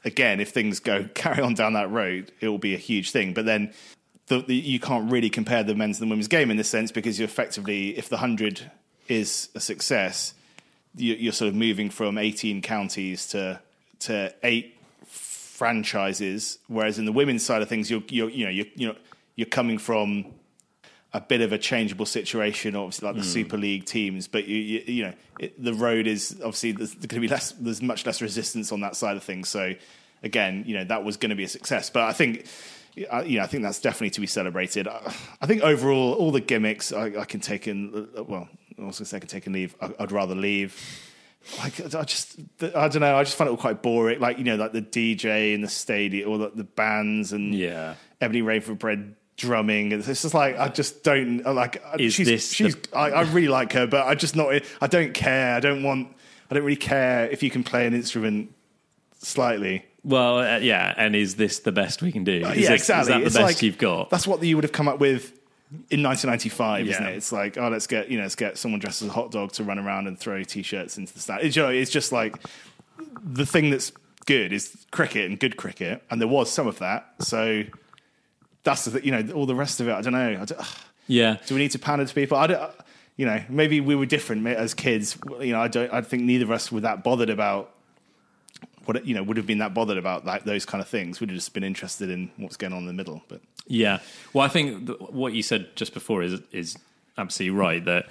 again, if things go carry on down that road, it will be a huge thing. But then the, the, you can't really compare the men's and the women's game in this sense, because you effectively, if the hundred is a success, you, you're sort of moving from eighteen counties to to eight franchises, whereas in the women's side of things, you're you're you know you're you're, you're coming from a bit of a changeable situation, obviously, like the mm. Super League teams. But you you, you know it, the road is obviously there's going to be less. There's much less resistance on that side of things. So again, you know that was going to be a success. But I think you know I think that's definitely to be celebrated. I think overall, all the gimmicks I, I can take in. Well, I was going to say I can take and leave. I, I'd rather leave. Like I just, I don't know. I just find it all quite boring. Like you know, like the D J in the stadium, or the, the bands, and yeah, Ebony Ravenbread drumming. It's just like I just don't like. Is she's, this she's the... I, I really like her, but I just not. I don't care. I don't want. I don't really care if you can play an instrument slightly. Well, uh, yeah. And is this the best we can do? Is Uh, yeah, this, exactly. Is that the it's best like, you've got? That's what you would have come up with in nineteen ninety-five, yeah. isn't it? It's like, oh, let's get you know, let's get someone dressed as a hot dog to run around and throw t-shirts into the stand. It's, you know, it's just like the thing that's good is cricket and good cricket, and there was some of that. So that's the you know, all the rest of it. I don't know. I don't, yeah. Do we need to pander to people? I don't. You know, maybe we were different as kids. You know, I don't. I think neither of us were that bothered about what you know would have been that bothered about that, those kind of things. We'd have just been interested in what's going on in the middle, but. Yeah, well, I think th- what you said just before is is absolutely right. That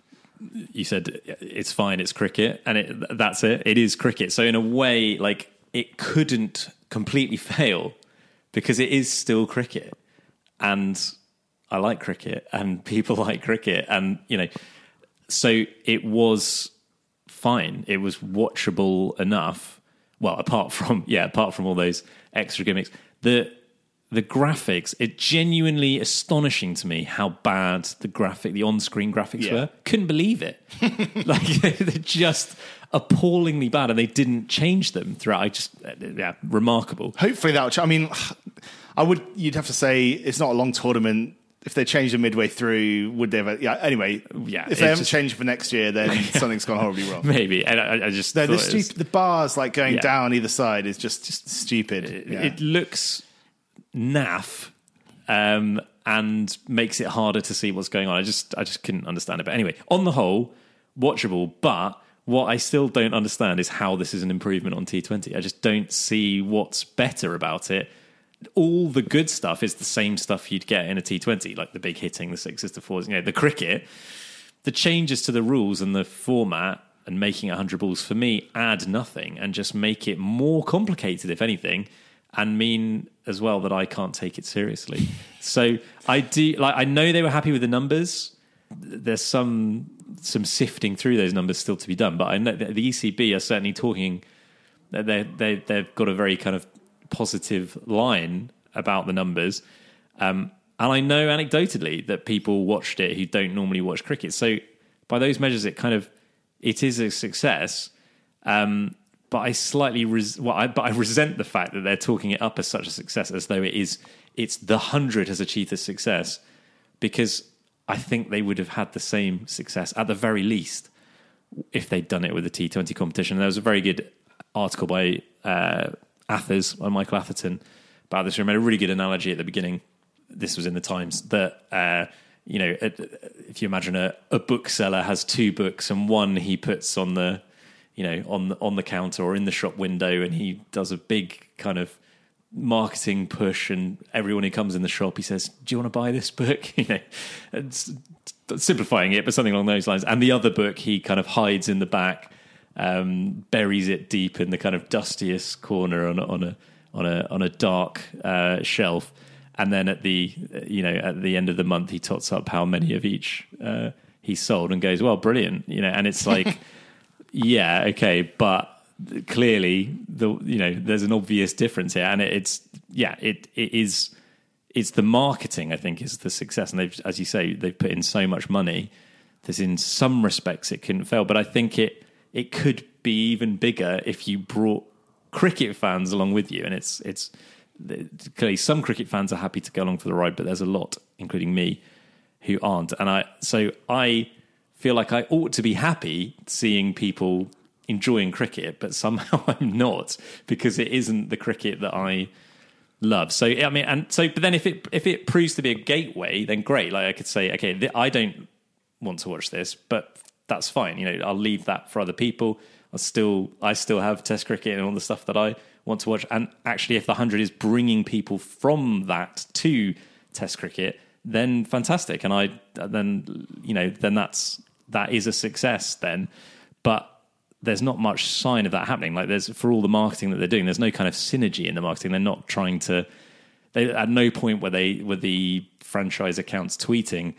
you said it's fine, it's cricket, and it, that's it. It is cricket. So in a way, like it couldn't completely fail because it is still cricket, and I like cricket, and people like cricket, and you know, so it was fine. It was watchable enough. Well, apart from yeah, apart from all those extra gimmicks, the. The graphics, it's genuinely astonishing to me how bad the graphic, the on-screen graphics yeah. were. Couldn't believe it. Like, they're just appallingly bad, and they didn't change them throughout. I just, yeah, remarkable. Hopefully that will, I mean, I would, you'd have to say it's not a long tournament. If they changed them midway through, would they ever, yeah, anyway, yeah, if they haven't just, changed for next year, then something's gone horribly wrong. Maybe, and I, I just no, the, it stup- was, the bars like going yeah. down either side is just, just stupid. It, yeah. it looks naff um, and makes it harder to see what's going on. I just I just couldn't understand it. But anyway, on the whole, watchable. But what I still don't understand is how this is an improvement on T twenty. I just don't see what's better about it. All the good stuff is the same stuff you'd get in a T twenty, like the big hitting, the sixes to fours, you know, the cricket. The changes to the rules and the format and making one hundred balls, for me, add nothing and just make it more complicated, if anything, and mean as well that I can't take it seriously. So I do like I know they were happy with the numbers. There's some some sifting through those numbers still to be done, but I know that the E C B are certainly talking. They they they've got a very kind of positive line about the numbers, um, and I know anecdotally that people watched it who don't normally watch cricket. So by those measures, it kind of it is a success. Um, But I slightly, res- well, I, but I resent the fact that they're talking it up as such a success, as though it is, it's the hundred has achieved a success, because I think they would have had the same success at the very least if they'd done it with the T twenty competition. And there was a very good article by uh, Athers, by Michael Atherton, about this. I made a really good analogy at the beginning. This was in the Times that uh, you know, if you imagine a, a bookseller has two books, and one he puts on the you know, on the, on the counter or in the shop window, and he does a big kind of marketing push, and everyone who comes in the shop, he says, "Do you want to buy this book?" You know, it's simplifying it, but something along those lines. And the other book, he kind of hides in the back, um, buries it deep in the kind of dustiest corner on a, on a on a on a dark uh, shelf, and then at the you know at the end of the month, he tots up how many of each uh, he sold, and goes, "Well, brilliant," you know, and it's like. Yeah, okay, but clearly, the you know, there's an obvious difference here, and it, it's yeah, it it is it's the marketing, I think, is the success, and they've, as you say, they've put in so much money that in some respects it couldn't fail, but I think it it could be even bigger if you brought cricket fans along with you, and it's it's clearly some cricket fans are happy to go along for the ride, but there's a lot, including me, who aren't, and I so I. feel like I ought to be happy seeing people enjoying cricket, but somehow I'm not, because it isn't the cricket that I love. So I mean, and so but then if it if it proves to be a gateway, then great. Like I could say, okay, th- I don't want to watch this, but that's fine. You know, I'll leave that for other people. I still I still have Test cricket and all the stuff that I want to watch. And actually, if the hundred is bringing people from that to Test cricket, then fantastic. And I then you know then that's that is a success then. But there's not much sign of that happening. Like there's for all the marketing that they're doing, there's no kind of synergy in the marketing. They're not trying to. They at no point where they were the franchise accounts tweeting,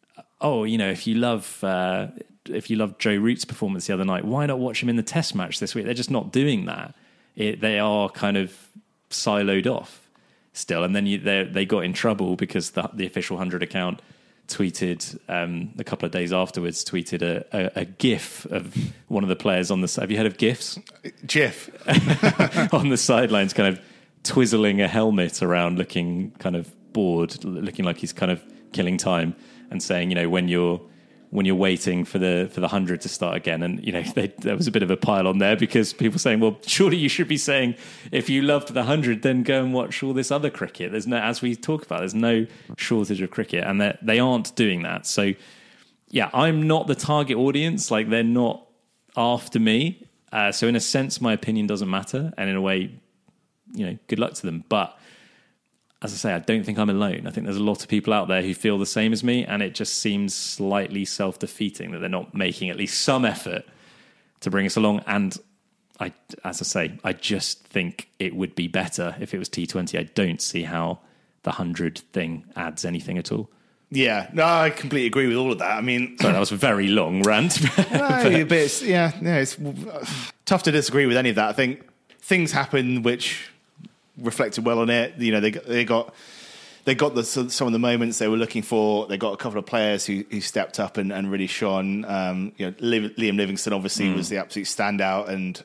oh, you know, if you love uh, if you love Joe Root's performance the other night, why not watch him in the Test match this week? They're just not doing that. It, they are kind of siloed off still, and then you, they they got in trouble because the, the official hundred account tweeted um, a couple of days afterwards. Tweeted a, a, a GIF of one of the players on the. Have you heard of GIFs? GIF on the sidelines, kind of twizzling a helmet around, looking kind of bored, looking like he's kind of killing time, and saying, you know, when you're when you're waiting for the for the hundred to start again. And you know, they, there was a bit of a pile on there because people saying, well, surely you should be saying, if you loved the hundred, then go and watch all this other cricket. There's no, as we talk about, there's no shortage of cricket, and they aren't doing that. So yeah, I'm not the target audience. Like they're not after me. Uh, so in a sense, my opinion doesn't matter, and in a way, you know, good luck to them. But as I say, I don't think I'm alone. I think there's a lot of people out there who feel the same as me, and it just seems slightly self-defeating that they're not making at least some effort to bring us along. And I, as I say, I just think it would be better if it was T twenty. I don't see how the hundred thing adds anything at all. Yeah, no, I completely agree with all of that. I mean, sorry, that was a very long rant. no, but it's, yeah, no, it's tough to disagree with any of that. I think things happen which reflected well on it. You know, they they got they got the, some of the moments they were looking for. They got a couple of players who, who stepped up and, and really shone. Um, you know, Liam Livingstone obviously mm. was the absolute standout, and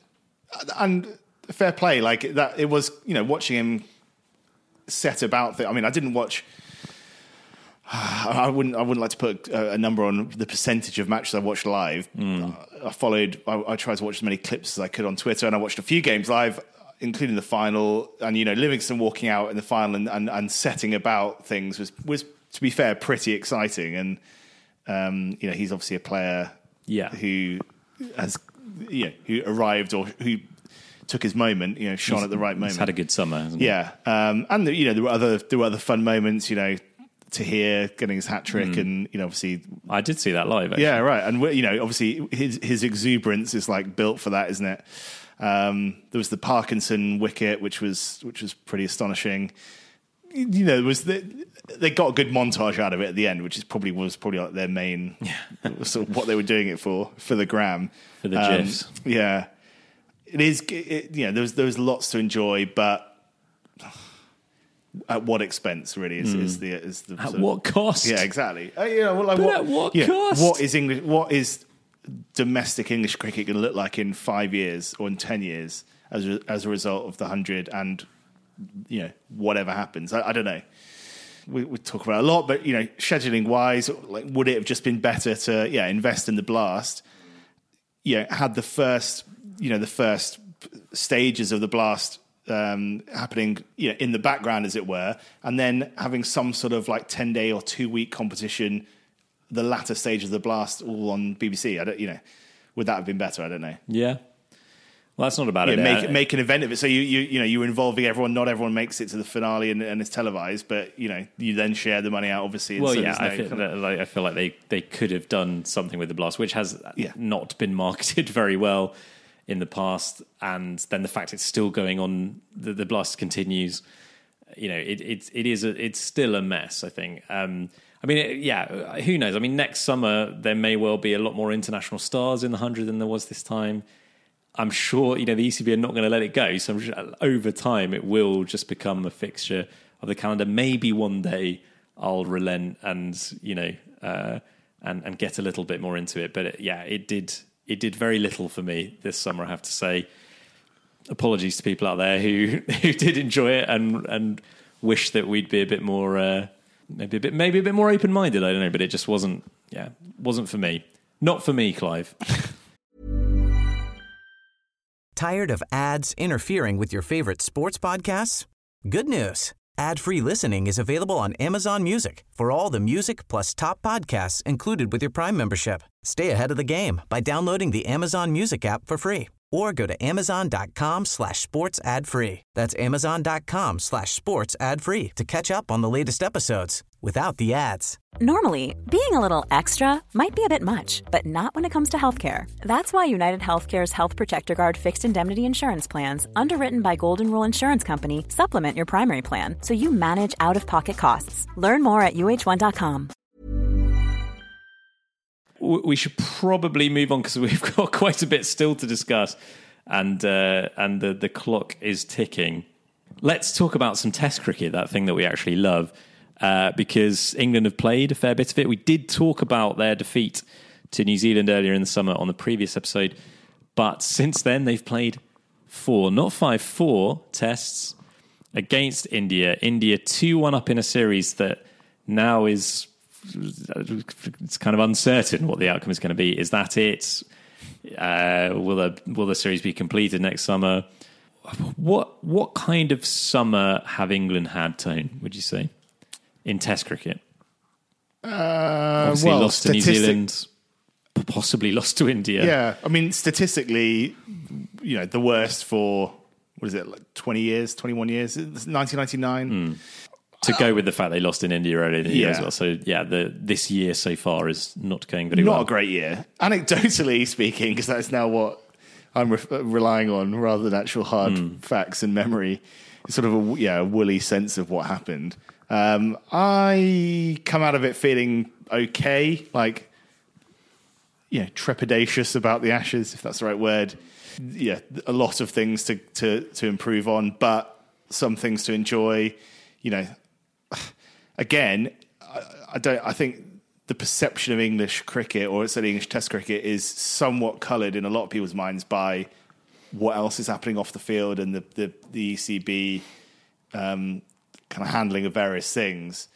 and fair play. Like that, it was, you know, watching him set about. Th- I mean, I didn't watch. I wouldn't. I wouldn't like to put a, a number on the percentage of matches I watched live. Mm. I followed. I, I tried to watch as many clips as I could on Twitter, and I watched a few games live, including the final. And you know, Livingston walking out in the final and, and, and setting about things was was, to be fair, pretty exciting. And um, you know, he's obviously a player, yeah. who has, you know, who arrived or who took his moment. You know, shone he's, at the right moment. He's had a good summer, hasn't he? Yeah, um, and the, you know, there were other there were other fun moments. You know, Tahir getting his hat trick, mm. and you know, obviously, I did see that live. Actually. Yeah, right, and you know, obviously, his his exuberance is like built for that, isn't it? Um, there was the Parkinson wicket, which was which was pretty astonishing. You know, it was the, they got a good montage out of it at the end, which is probably was probably like their main yeah. sort of what they were doing it for for the gram, for the um, gifs. Yeah, it is. It, you know, there was there was lots to enjoy, but at what expense, really, is, mm. is the is the at what of, cost? Yeah, exactly. Uh, you know, like but what, at what yeah, cost? What is English? What is domestic English cricket going to look like in five years or in ten years as a, as a result of the hundred and you know whatever happens? I, I don't know. We, we talk about it a lot, but you know, scheduling wise, like would it have just been better to yeah invest in the Blast? You know, had the first you know the first stages of the Blast um, happening you know in the background, as it were, and then having some sort of like ten day or two week competition. The latter stage of the Blast all on B B C. I don't, you know, would that have been better? I don't know. Yeah, well, that's not about yeah, it. Make make an event of it. So you you you know you're involving everyone. Not everyone makes it to the finale and, and it's televised, but you know you then share the money out. Obviously, well, so yeah, no I feel, kind of, like, I feel like they they could have done something with the Blast, which has yeah. not been marketed very well in the past, and then the fact it's still going on, the, the Blast continues. You know, it it it is a, it's still a mess. I think. Um, I mean, yeah, who knows? I mean, next summer, there may well be a lot more international stars in the hundred than there was this time. I'm sure, you know, the E C B are not going to let it go. So I'm sure over time, it will just become a fixture of the calendar. Maybe one day I'll relent and, you know, uh, and, and get a little bit more into it. But it, yeah, it did it did very little for me this summer, I have to say. Apologies to people out there who, who did enjoy it and, and wish that we'd be a bit more... Uh, Maybe a bit, maybe a bit more open-minded. I don't know, but it just wasn't. Yeah, wasn't for me. Not for me, Clive. Tired of ads interfering with your favorite sports podcasts? Good news. Ad-free listening is available on Amazon Music for all the music plus top podcasts included with your Prime membership. Stay ahead of the game by downloading the Amazon Music app for free or go to amazon.com slash sports ad free. That's amazon.com slash sports ad free to catch up on the latest episodes without the ads. Normally, being a little extra might be a bit much, but not when it comes to healthcare. That's why United Healthcare's Health Protector Guard fixed indemnity insurance plans, underwritten by Golden Rule Insurance Company, supplement your primary plan so you manage out-of-pocket costs. Learn more at U H one dot com. We should probably move on because we've got quite a bit still to discuss, and uh, and the, the clock is ticking. Let's talk about some Test cricket, that thing that we actually love, uh, because England have played a fair bit of it. We did talk about their defeat to New Zealand earlier in the summer on the previous episode, but since then they've played four, not five, four Tests against India. India two one up in a series that now is... it's kind of uncertain what the outcome is going to be. Is that it? Uh, will the will the series be completed next summer? What what kind of summer have England had, Tone, would you say, in Test cricket? Uh, Obviously well, lost to New Zealand, possibly lost to India. Yeah, I mean, statistically, you know, the worst for, what is it, like twenty years, twenty-one years? It's nineteen ninety-nine. Mm. To go with the fact they lost in India earlier in the year Yeah. as well. So, yeah, the this year so far is not going very Not well. a great year. Anecdotally speaking, because that's now what I'm re- relying on rather than actual hard Mm. facts and memory, it's sort of a yeah a woolly sense of what happened. Um, I come out of it feeling okay, like, yeah, trepidatious about the Ashes, if that's the right word. Yeah, a lot of things to, to, to improve on, but some things to enjoy. You know, again, I, I don't. I think the perception of English cricket, or certainly English Test cricket, is somewhat coloured in a lot of people's minds by what else is happening off the field and the the, the E C B um, kind of handling of various things.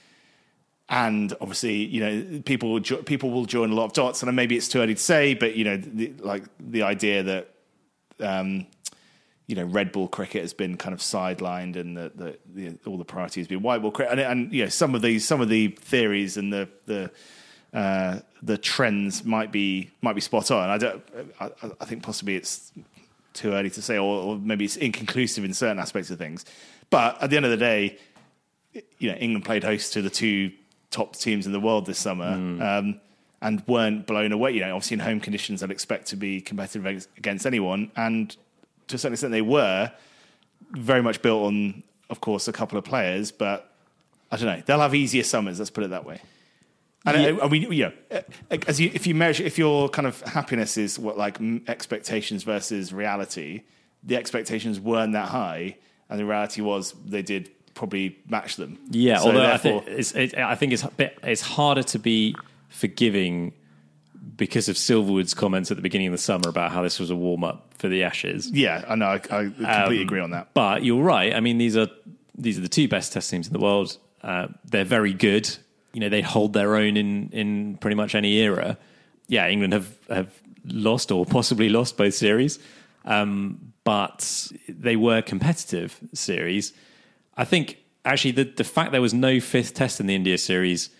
And obviously, you know, people will jo- people will join a lot of dots, and maybe it's too early to say, but you know, the, like the idea that. Um, You know, red ball cricket has been kind of sidelined, and the, the, the all the priority has been white ball cricket. And, and you know, some of these, some of the theories and the the uh, the trends might be might be spot on. I don't. I, I think possibly it's too early to say, or, or maybe it's inconclusive in certain aspects of things. But at the end of the day, you know, England played host to the two top teams in the world this summer, mm. um, and weren't blown away. You know, obviously in home conditions, I'd expect to be competitive against anyone, and to a certain extent, they were very much built on, of course, a couple of players. But I don't know; they'll have easier summers. Let's put it that way. And yeah. I, I mean, you know, as you, if you measure, if your kind of happiness is what like expectations versus reality, the expectations weren't that high, and the reality was they did probably match them. Yeah, so although I therefore, think it's, it, I think it's a bit, it's harder to be forgiving because of Silverwood's comments at the beginning of the summer about how this was a warm-up for the Ashes. Yeah, I know. I, I completely um, agree on that. But you're right. I mean, these are these are the two best Test teams in the world. Uh, they're very good. You know, they hold their own in, in pretty much any era. Yeah, England have, have lost or possibly lost both series. Um, but they were competitive series. I think, actually, the, the fact there was no fifth Test in the India series,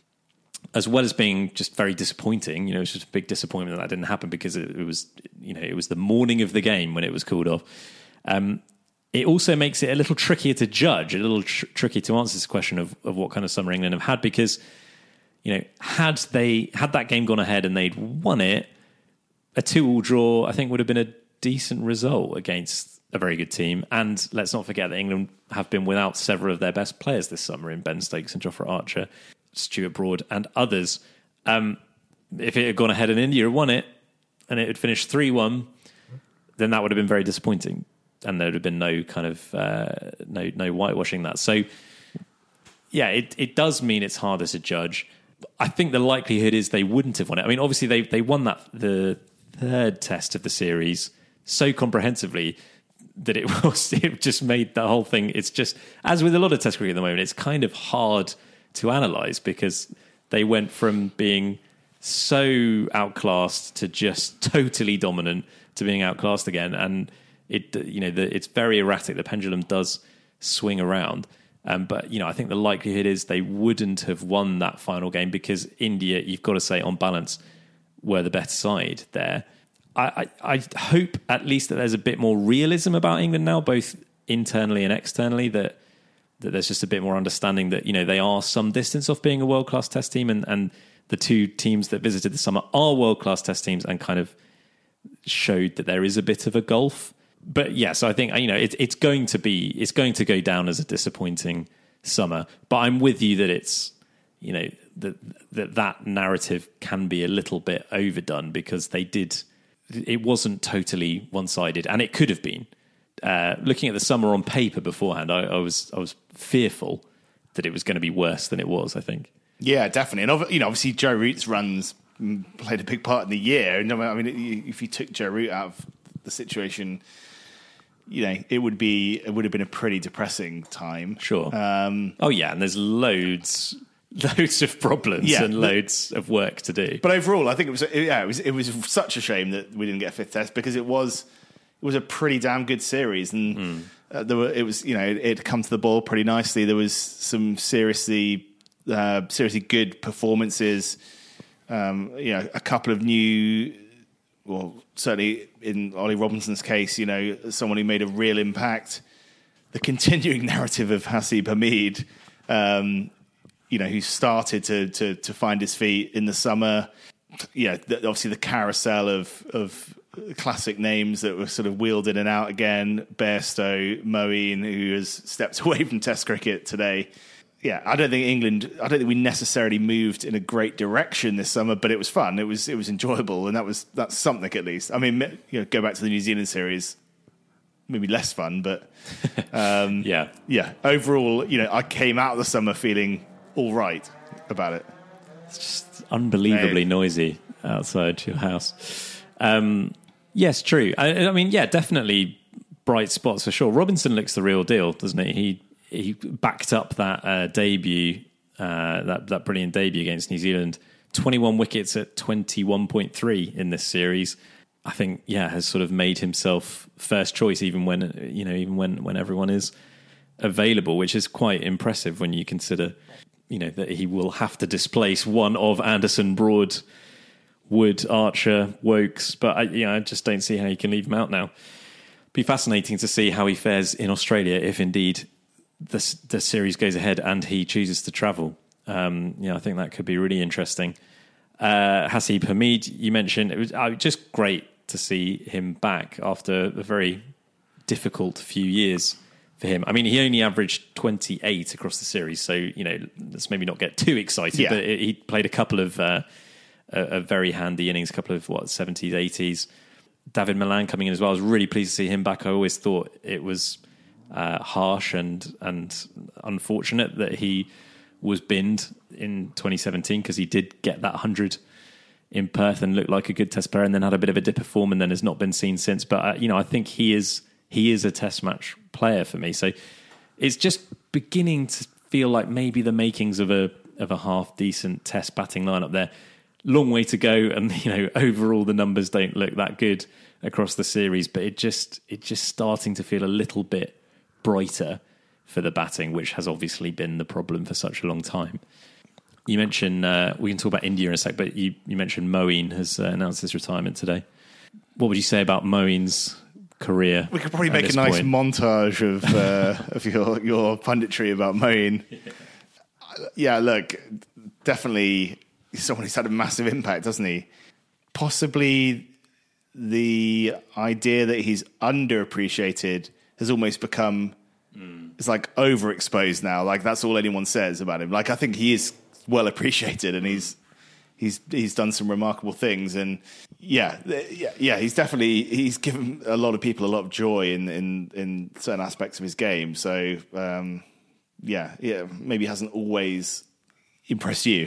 as well as being just very disappointing, you know, it's just a big disappointment that that didn't happen because it, it was, you know, it was the morning of the game when it was called off. Um, it also makes it a little trickier to judge, a little tr- tricky to answer this question of, of what kind of summer England have had, because, you know, had they had that game gone ahead and they'd won it, a two-all draw, I think, would have been a decent result against a very good team. And let's not forget that England have been without several of their best players this summer in Ben Stokes and Jofra Archer, Stuart Broad and others. Um, if it had gone ahead and India had won it and it had finished three one, then that would have been very disappointing. And there would have been no kind of, uh, no no whitewashing that. So, yeah, it, it does mean it's harder to judge. I think the likelihood is they wouldn't have won it. I mean, obviously they they won that the third Test of the series so comprehensively that it was it just made the whole thing. It's just, as with a lot of Test cricket at the moment, it's kind of hard to analyse because they went from being so outclassed to just totally dominant to being outclassed again. And it you know the, it's very erratic. The pendulum does swing around. Um, but, you know, I think the likelihood is they wouldn't have won that final game because India, you've got to say, on balance, were the better side there. I, I, I hope at least that there's a bit more realism about England now, both internally and externally, that that there's just a bit more understanding that, you know, they are some distance off being a world-class test team, and, and the two teams that visited the summer are world-class test teams and kind of showed that there is a bit of a gulf. But yes, yeah, so I think, you know, it, it's going to be, it's going to go down as a disappointing summer. But I'm with you that it's, you know, that that that narrative can be a little bit overdone because they did, it wasn't totally one-sided, and it could have been. Uh, looking at the summer on paper beforehand, I, I was I was fearful that it was going to be worse than it was, I think. Yeah, definitely. And, you know, obviously Joe Root's runs played a big part in the year. And I mean, if you took Joe Root out of the situation, you know, it would be it would have been a pretty depressing time. Sure. Um, oh yeah, and there's loads, loads of problems yeah, and loads of work to do. But overall, I think it was yeah, it was it was such a shame that we didn't get a fifth test because it was it was a pretty damn good series, and mm. uh, there were it was you know it had come to the ball pretty nicely. There was some seriously uh, seriously good performances. Um, you know, a couple of new. Well, certainly in Ollie Robinson's case, you know, someone who made a real impact. The continuing narrative of Haseeb Hameed, um, you know, who started to, to to find his feet in the summer. Yeah, the, obviously the carousel of of classic names that were sort of wheeled in and out again. Bairstow, Moeen, who has stepped away from Test cricket today. Yeah, I don't think England. I don't think we necessarily moved in a great direction this summer, but it was fun. It was it was enjoyable, and that was that's something at least. I mean, you know, go back to the New Zealand series, maybe less fun, but um, yeah, yeah. Overall, you know, I came out of the summer feeling all right about it. It's just unbelievably Man. noisy outside your house. Um, yes, true. I, I mean, yeah, definitely bright spots for sure. Robinson looks the real deal, doesn't he? He. He backed up that uh, debut, uh, that that brilliant debut against New Zealand. twenty-one wickets at twenty-one point three in this series. I think, yeah, has sort of made himself first choice, even when you know, even when, when everyone is available, which is quite impressive when you consider, you know, that he will have to displace one of Anderson, Broad, Wood, Archer, Wokes. But I, you know, I just don't see how you can leave him out now. Be fascinating to see how he fares in Australia if indeed the, the series goes ahead and he chooses to travel. Um, yeah, I think that could be really interesting. Uh, Haseeb Hameed, you mentioned, it was uh, just great to see him back after a very difficult few years for him. I mean, he only averaged twenty-eight across the series, so, you know, let's maybe not get too excited, yeah. but it, he played a couple of uh, a, a very handy innings, a couple of, what, seventies, eighties. David Malan coming in as well. I was really pleased to see him back. I always thought it was uh, harsh and and unfortunate that he was binned in twenty seventeen because he did get that one hundred in Perth and looked like a good Test player, and then had a bit of a dip of form and then has not been seen since. But, uh, you know, I think he is he is a Test match player for me. So it's just beginning to feel like maybe the makings of a of a half decent Test batting lineup there. Long way to go, and, you know, overall the numbers don't look that good across the series, but it just it's just starting to feel a little bit brighter for the batting, which has obviously been the problem for such a long time. You mentioned, uh, we can talk about India in a sec, but you, you mentioned Moeen has uh, announced his retirement today. What would you say about Moeen's career? We could probably make a nice point? montage of uh, of your, your punditry about Moeen. Yeah. yeah, look, definitely someone who's had a massive impact, doesn't he? Possibly the idea that he's underappreciated has almost become... It's like overexposed now. Like that's all anyone says about him. Like I think he is well appreciated, and he's he's he's done some remarkable things. And yeah, yeah, yeah. He's definitely he's given a lot of people a lot of joy in in, in certain aspects of his game. So um, yeah, yeah. Maybe hasn't always impressed you,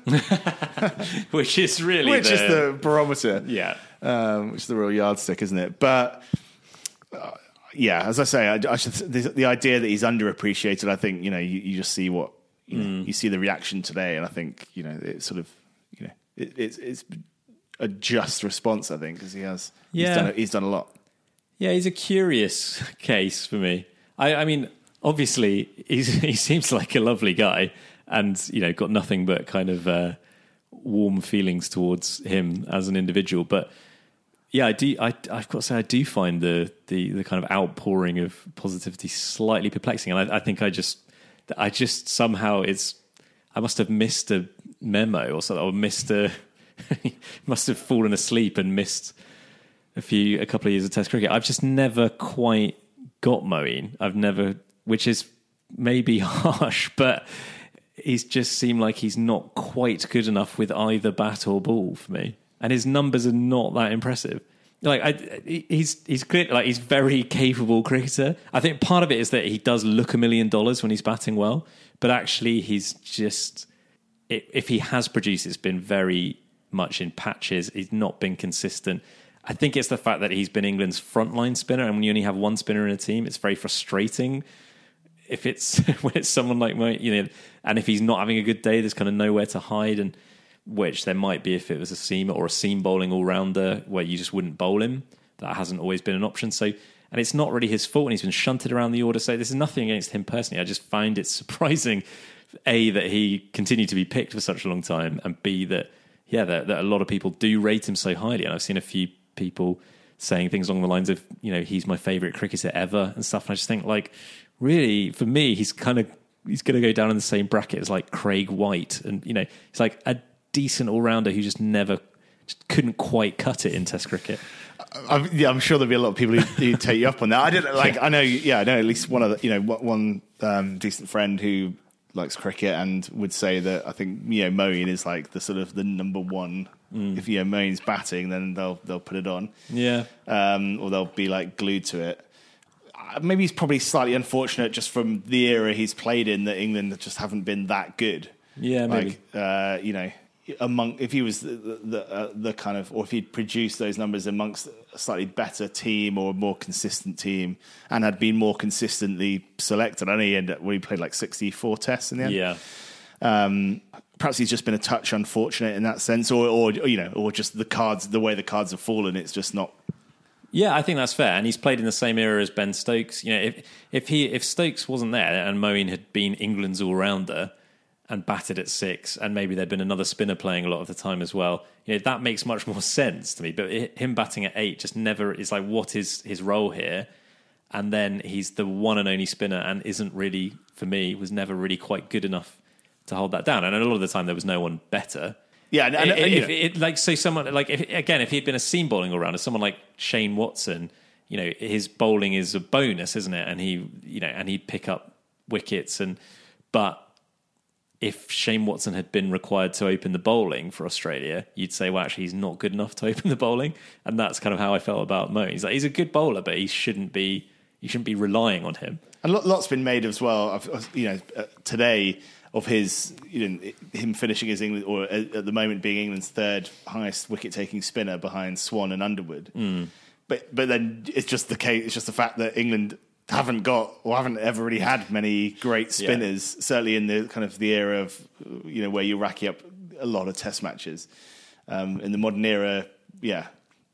which is really which the, is the barometer. Yeah, um, which is the real yardstick, isn't it? But. Uh, Yeah, as I say, I, I should, the, the idea that he's underappreciated, I think, you know, you, you just see what, you know, mm. you see the reaction today, and I think, you know, it's sort of, you know, it, it's it's a just response, I think, because he has, yeah. he's, done a, he's done a lot. Yeah, he's a curious case for me. I, I mean, obviously, he's, he seems like a lovely guy, and you know, got nothing but kind of uh, warm feelings towards him as an individual. But yeah, I do. I, I've got to say, I do find the the the kind of outpouring of positivity slightly perplexing, and I, I think I just, I just somehow it's, I must have missed a memo or something, or missed a, must have fallen asleep and missed a few, a couple of years of Test cricket. I've just never quite got Moeen. I've never, which is maybe harsh, but he's just seemed like he's not quite good enough with either bat or ball for me. And his numbers are not that impressive. Like I, he's he's clear, like he's very capable cricketer. I think part of it is that he does look a million dollars when he's batting well, but actually he's just, if he has produced, it's been very much in patches. He's not been consistent. I think it's the fact that he's been England's frontline spinner, and when you only have one spinner in a team, it's very frustrating. If it's when it's someone like Mo, you know, and if he's not having a good day, there's kind of nowhere to hide, and which there might be if it was a seamer or a seam bowling all-rounder where you just wouldn't bowl him. That hasn't always been an option. So, and it's not really his fault, and he's been shunted around the order. So this is nothing against him personally. I just find it surprising, A, that he continued to be picked for such a long time, and B, that, yeah, that, that a lot of people do rate him so highly. And I've seen a few people saying things along the lines of, you know, he's my favourite cricketer ever and stuff. And I just think, like, really, for me, he's kind of, he's going to go down in the same bracket as, like, Craig White. And, you know, he's like a decent all-rounder who just never, just couldn't quite cut it in Test cricket. I'm, yeah, I'm sure there'll be a lot of people who, who take you up on that. I did like, I know, yeah, I know at least one of the, you know, one um, decent friend who likes cricket and would say that I think, you know, Moeen is like the sort of the number one. Mm. If, you know, Moeen's batting, then they'll they'll put it on, yeah, um, or they'll be like glued to it. Uh, maybe he's probably slightly unfortunate just from the era he's played in, that England just haven't been that good. Yeah, maybe. Like, uh, you know, among if he was the the, uh, the kind of, or if he'd produced those numbers amongst a slightly better team or a more consistent team, and had been more consistently selected, I know he ended up, well, he played like sixty-four tests in the end. Yeah. Um, perhaps he's just been a touch unfortunate in that sense, or, or you know, or just the cards, the way the cards have fallen, it's just not. Yeah, I think that's fair, and he's played in the same era as Ben Stokes. You know, if if he if Stokes wasn't there and Moeen had been England's all-rounder and batted at six, and maybe there'd been another spinner playing a lot of the time as well, you know, that makes much more sense to me. But him batting at eight just never is like, what is his role here? And then he's the one and only spinner, and isn't really, for me, was never really quite good enough to hold that down. And a lot of the time there was no one better. Yeah, and, and, if, and, if it, like, so someone like, if, again, if he'd been a seam bowling all rounder, someone like Shane Watson, you know, his bowling is a bonus, isn't it? And he, you know, and he'd pick up wickets. And but if Shane Watson had been required to open the bowling for Australia, you'd say, well, actually, he's not good enough to open the bowling. And that's kind of how I felt about Mo. He's like, he's a good bowler, but he shouldn't be. You shouldn't be relying on him. And lots been made as well. Of, you know, uh, today. Of his, you know, him finishing as England, or at the moment being England's third highest wicket-taking spinner behind Swan and Underwood. Mm. But but then it's just the case. It's just the fact that England haven't got, or haven't ever really had many great spinners. Yeah. Certainly in the kind of the era of, you know, where you're racking up a lot of Test matches. Um, in the modern era, yeah,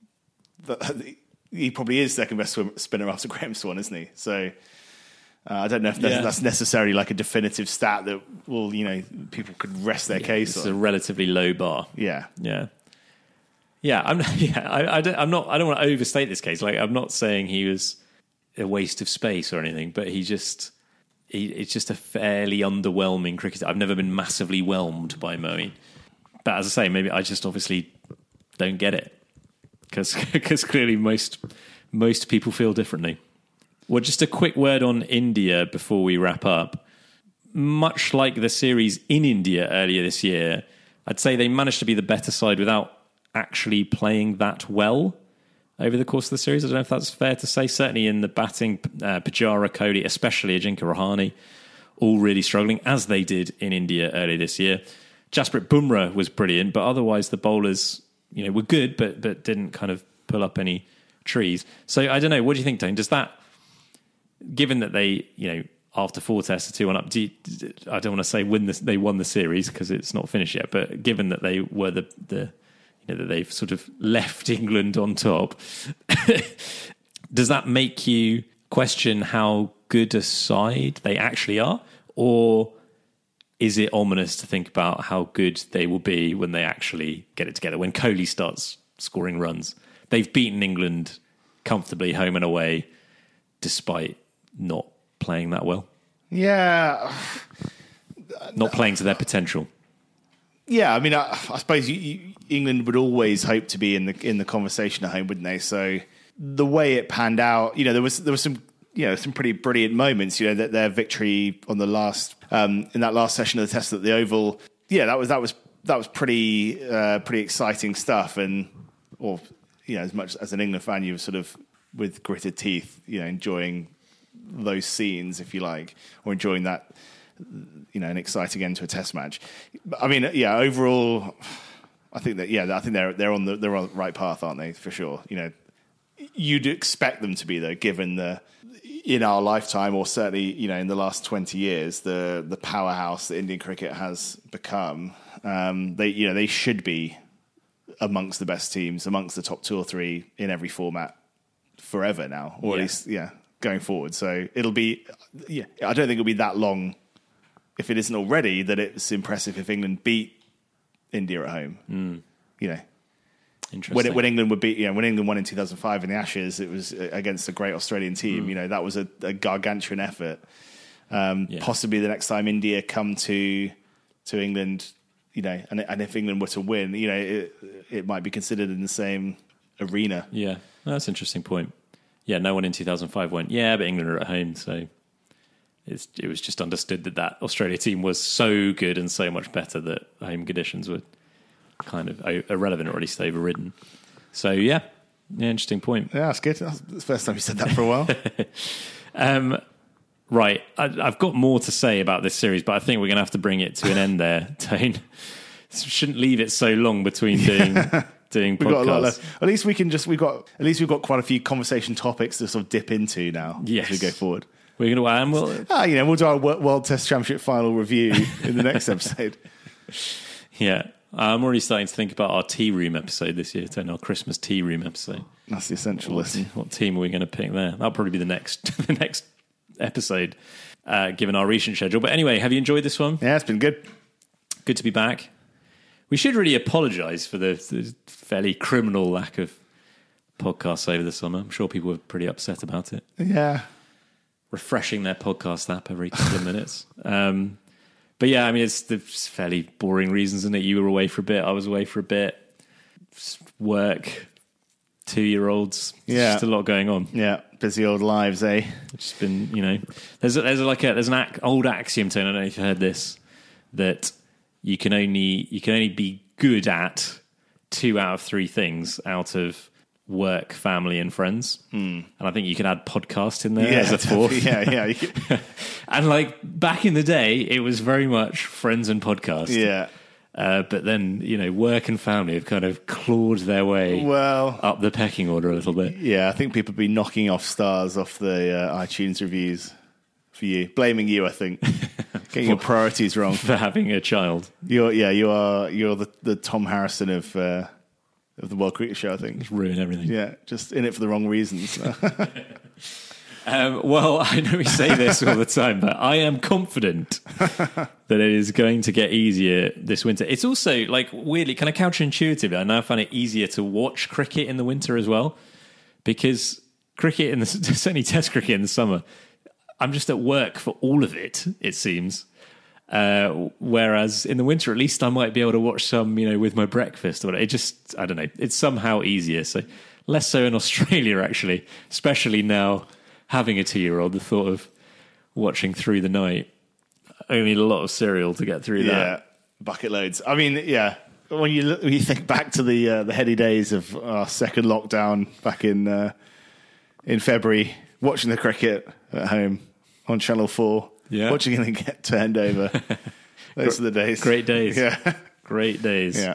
the, he probably is second best spinner after Graham Swan, isn't he? So. Uh, I don't know if that's, yeah. that's necessarily like a definitive stat that will, you know, people could rest their yeah, case it's on. It's a relatively low bar. Yeah, yeah, yeah. I'm yeah. I, I don't, I'm not. I don't want to overstate this case. Like, I'm not saying he was a waste of space or anything, but he just, he, it's just a fairly underwhelming cricketer. I've never been massively whelmed by Moeen, but as I say, maybe I just obviously don't get it because because clearly most most people feel differently. Well, just a quick word on India before we wrap up. Much like the series in India earlier this year, I'd say they managed to be the better side without actually playing that well over the course of the series. I don't know if that's fair to say. Certainly in the batting, uh, Pujara, Kohli, especially Ajinkya Rahane, all really struggling, as they did in India earlier this year. Jasprit Bumrah was brilliant, but otherwise the bowlers, you know, were good, but but didn't kind of pull up any trees. So I don't know. What do you think, Tone? Does that... Given that they, you know, after four tests, two one up, do you, I don't want to say win this, they won the series because it's not finished yet. But given that they were the, the, you know, that they've sort of left England on top, does that make you question how good a side they actually are? Or is it ominous to think about how good they will be when they actually get it together? When Kohli starts scoring runs, they've beaten England comfortably home and away, despite not playing that well. Yeah, not playing to their potential. Yeah, I mean, I, I suppose you, you, England would always hope to be in the in the conversation at home, wouldn't they? So the way it panned out, you know, there was there was some you know some pretty brilliant moments. You know, that their victory on the last um, in that last session of the Test at the Oval. Yeah, that was that was that was pretty uh, pretty exciting stuff. And or you know, as much as an England fan, you were sort of with gritted teeth, you know, enjoying those scenes, if you like, or enjoying that, you know, an exciting end to a Test match. I mean, yeah, overall, I think that yeah, I think they're they're on the they're on the right path, aren't they? For sure. You know, you'd expect them to be though, given the in our lifetime, or certainly you know in the last twenty years, the the powerhouse that Indian cricket has become. Um, they you know they should be amongst the best teams, amongst the top two or three in every format forever now, or yeah. at least yeah. going forward. So it'll be, yeah, I don't think it'll be that long, if it isn't already, that it's impressive if England beat India at home. Mm. You know, interesting. When, it, when England would beat, you know, when England won in two thousand five in the Ashes, it was against a great Australian team. Mm. You know, that was a, a gargantuan effort. Um, yeah. Possibly the next time India come to to England, you know, and, and if England were to win, you know, it, it might be considered in the same arena. Yeah, that's an interesting point. Yeah, no one in two thousand five went, yeah, but England are at home, so it's, it was just understood that that Australia team was so good and so much better that home conditions were kind of irrelevant, or at least overridden. So, yeah, yeah interesting point. Yeah, that's good. That's the first time you said that for a while. um, right, I, I've got more to say about this series, but I think we're going to have to bring it to an end there, Tone. Shouldn't leave it so long between doing... doing podcasts. We've got a lot less. At least we can just we've got at least we've got quite a few conversation topics to sort of dip into now yes. as we go forward. We're going to and we'll ah, you know we'll do our World Test Championship final review in the next episode. Yeah, I'm already starting to think about our tea room episode this year, our Christmas tea room episode. That's the essential what, listen. What team are we going to pick there? That'll probably be the next the next episode, uh, given our recent schedule. But anyway, have you enjoyed this one? Yeah, it's been good. Good to be back. We should really apologise for the, the fairly criminal lack of podcasts over the summer. I'm sure people were pretty upset about it. Yeah. Refreshing their podcast app every couple of minutes. Um, but yeah, I mean, it's the fairly boring reasons, isn't it? You were away for a bit. I was away for a bit. Work, two-year-olds. Yeah. Just a lot going on. Yeah, busy old lives, eh? It's just been, you know... There's a, there's a, like a, there's an ac- old axiom, Tony, I don't know if you heard this, that... You can only you can only be good at two out of three things out of work, family, and friends. Mm. And I think you can add podcast in there yeah, as a fourth. Yeah, yeah. And like back in the day, it was very much friends and podcast. Yeah. Uh, but then, you know, work and family have kind of clawed their way well, up the pecking order a little bit. Yeah, I think people have been knocking off stars off the uh, iTunes reviews for you. Blaming you, I think. Getting your priorities wrong for having a child. You're yeah, you are you're the, the Tom Harrison of uh, of the World Cricket Show. I think just ruin everything. Yeah, just in it for the wrong reasons. um, well, I know we say this all the time, but I am confident that it is going to get easier this winter. It's also like weirdly kind of counterintuitive. I now find it easier to watch cricket in the winter as well, because cricket in the certainly Test cricket in the summer. I'm just at work for all of it, it seems. Uh, whereas in the winter, at least I might be able to watch some, you know, with my breakfast or whatever. It just, I don't know, it's somehow easier. So less so in Australia, actually, especially now having a two-year-old, the thought of watching through the night. I need a lot of cereal to get through yeah, that. Yeah, bucket loads. I mean, yeah, when you look, when you think back to the uh, the heady days of our second lockdown back in uh, in February, watching the cricket at home on Channel four, yeah. watching it get turned over. Those are the days. Great days. Yeah. Great days. Yeah.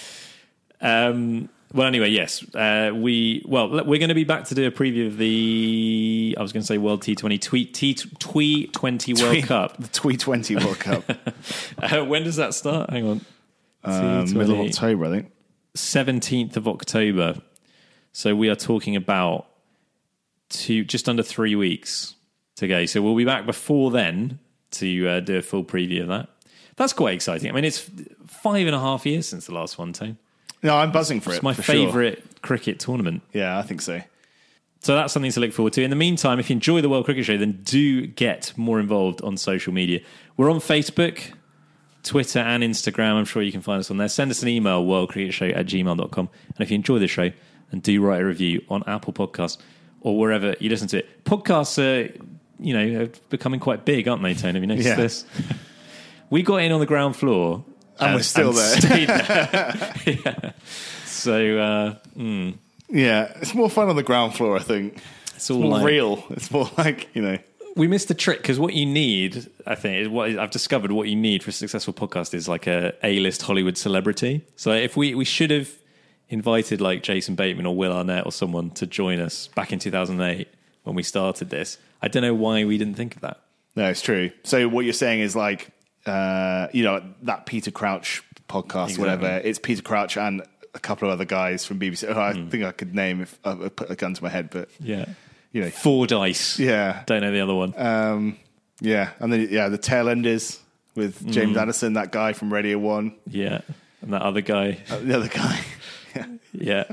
Um, well, anyway, yes. Uh, we Well, we're going to be back to do a preview of the, I was going to say World T twenty, T twenty World Cup. The T twenty World Cup. uh, when does that start? Hang on. Um, middle of October, I think. seventeenth of October. So we are talking about two, just under three weeks to go. So we'll be back before then to uh, do a full preview of that. That's quite exciting. I mean, it's five and a half years since the last one, Tone. No, I'm buzzing for it. It's my for favourite sure. cricket tournament. Yeah, I think so. So that's something to look forward to. In the meantime, if you enjoy the World Cricket Show, then do get more involved on social media. We're on Facebook, Twitter and Instagram. I'm sure you can find us on there. Send us an email, worldcricketshow at gmail dot com. And if you enjoy the show, then do write a review on Apple Podcasts or wherever you listen to it. Podcasts are, you know, are becoming quite big, aren't they, Tone? Have you noticed Yeah. this? We got in on the ground floor. And, and we're still and there. Stayed there. yeah. So, uh, mm, Yeah, it's more fun on the ground floor, I think. it's all It's more like, real. It's more like, you know. we missed the trick because what you need, I think, is what I've discovered. What you need for a successful podcast is like a A-list Hollywood celebrity. So if we we should have invited like Jason Bateman or Will Arnett or someone to join us back in two thousand eight when we started this. I don't know why we didn't think of that. No, it's true. So what you're saying is like, uh, you know, that Peter Crouch podcast, Exactly. whatever. It's Peter Crouch and a couple of other guys from B B C. Oh, I mm. think I could name if I put a gun to my head, but Yeah, you know, Fordyce. yeah, Don't know the other one. um, yeah, and then yeah, the Tailenders with James Mm. Addison, that guy from Radio One, Yeah, and that other guy. uh, the other guy. yeah. Yeah.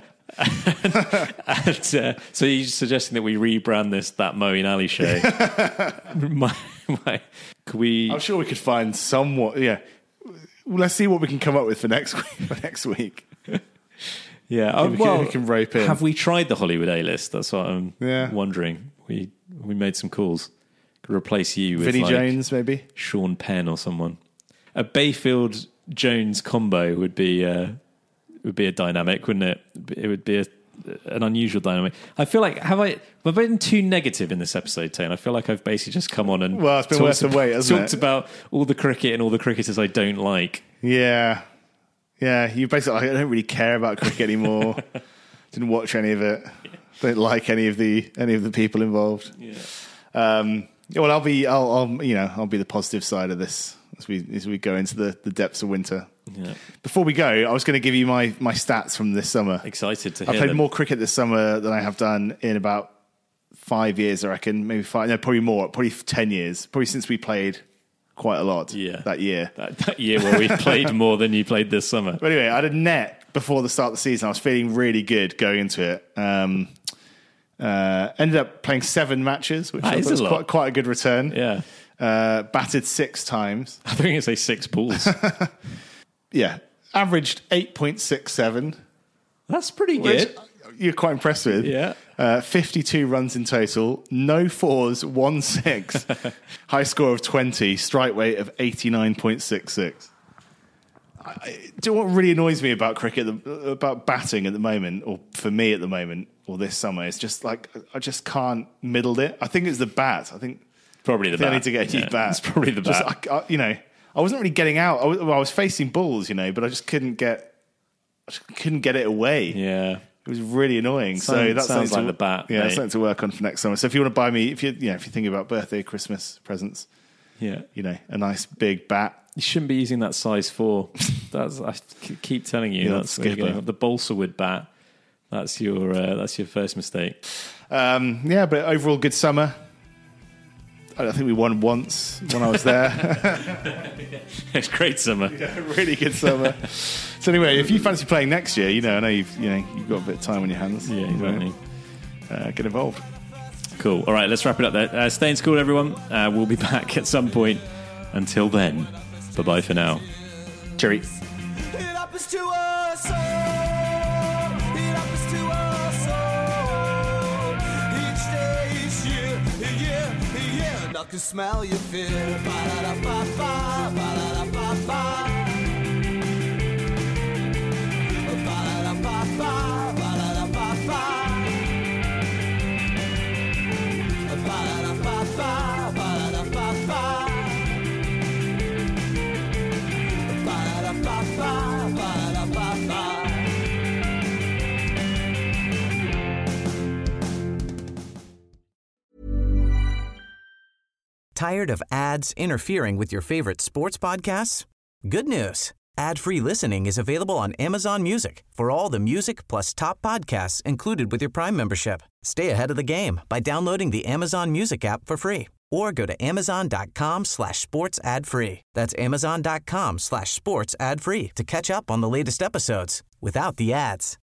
and, uh, so you're suggesting that we rebrand this That Moeen Alley show? my, my, could we? I'm sure we could find somewhat. Yeah, well, let's see what we can come up with for next week. For next week, Yeah, oh, we can- well, we can rope in. Have we tried the Hollywood A-list? That's what I'm Yeah. wondering. We we made some calls. Could replace you with Vinnie like Jones, maybe. Sean Penn or someone. A Bayfield Jones combo would be uh, would be a dynamic, wouldn't it? It would be a, an unusual dynamic. I feel like have I have I been too negative in this episode, Tane? I feel like I've basically just come on and Well, it's been talked worth the about- wait, hasn't talked it? about all the cricket and all the cricketers I don't like. Yeah, yeah. You basically, I don't really care about cricket anymore. Didn't watch any of it. Don't like any of the any of the people involved. Yeah. Um, yeah, well, I'll be, I'll, I'll, you know, I'll be the positive side of this as we as we go into the, the depths of winter. Yeah. Before we go, I was going to give you my my stats from this summer. Excited to I hear played them. more cricket this summer than I have done in about five years, I reckon. Maybe five, no, probably more. Probably ten years. Probably since we played quite a lot. Yeah. that year. That, that year where we played more than you played this summer. But anyway, I had a net before the start of the season. I was feeling really good going into it. Um, uh, ended up playing seven matches, which That I is thought was a lot. quite, quite a good return. Yeah. Uh, batted six times. I think it's say six pools. Yeah. Averaged eight point six seven. That's pretty Which good. you're quite impressed with. Yeah. Uh, fifty-two runs in total. No fours, one six. High score of twenty. Strike rate of eighty-nine point six six. I, do you know what really annoys me about cricket, about batting at the moment, or for me at the moment, or this summer? It's just like, I just can't middle it. I think it's the bat. I think Probably the I think bat. I need to get a new Yeah, bat. It's probably the Just, bat. I, I, you know, I wasn't really getting out. I was, well, I was facing balls, you know, but I just couldn't get, I just couldn't get it away. Yeah. It was really annoying. so Sound- that's sounds something like to, the bat, Yeah, mate. that's something to work on for next summer. So if you want to buy me, if you you know, if you're thinking about birthday, Christmas presents, Yeah. you know, a nice big bat. You shouldn't be using that size four. That's I keep telling you. Yeah, that's there you skipper. go. The balsa wood bat. That's your uh, that's your first mistake. Um, yeah, but overall good summer. I don't think we won once when I was there. It's great summer. Really good summer. So anyway, if you fancy playing next year, you know, I know you've you know you've got a bit of time on your hands. Yeah, You know, exactly. uh, get involved. Cool. All right, let's wrap it up there. Uh, stay in school, everyone. Uh, we'll be back at some point. Until then, bye bye for now. Cherry. It happens to us all. It happens to us all. Each day, each year, year, year. And I can smell your fear. Ba-da-da-ba-ba, ba-da-da-ba-ba. Ba-da-da-ba-ba, ba-da-da-ba-ba. Ba-da-da-ba-ba, ba-da-da-ba-ba. Tired of ads interfering with your favorite sports podcasts? Good news. Ad-free listening is available on Amazon Music for all the music plus top podcasts included with your Prime membership. Stay ahead of the game by downloading the Amazon Music app for free or go to amazon.com slash sports ad free. That's amazon.com slash sports ad free to catch up on the latest episodes without the ads.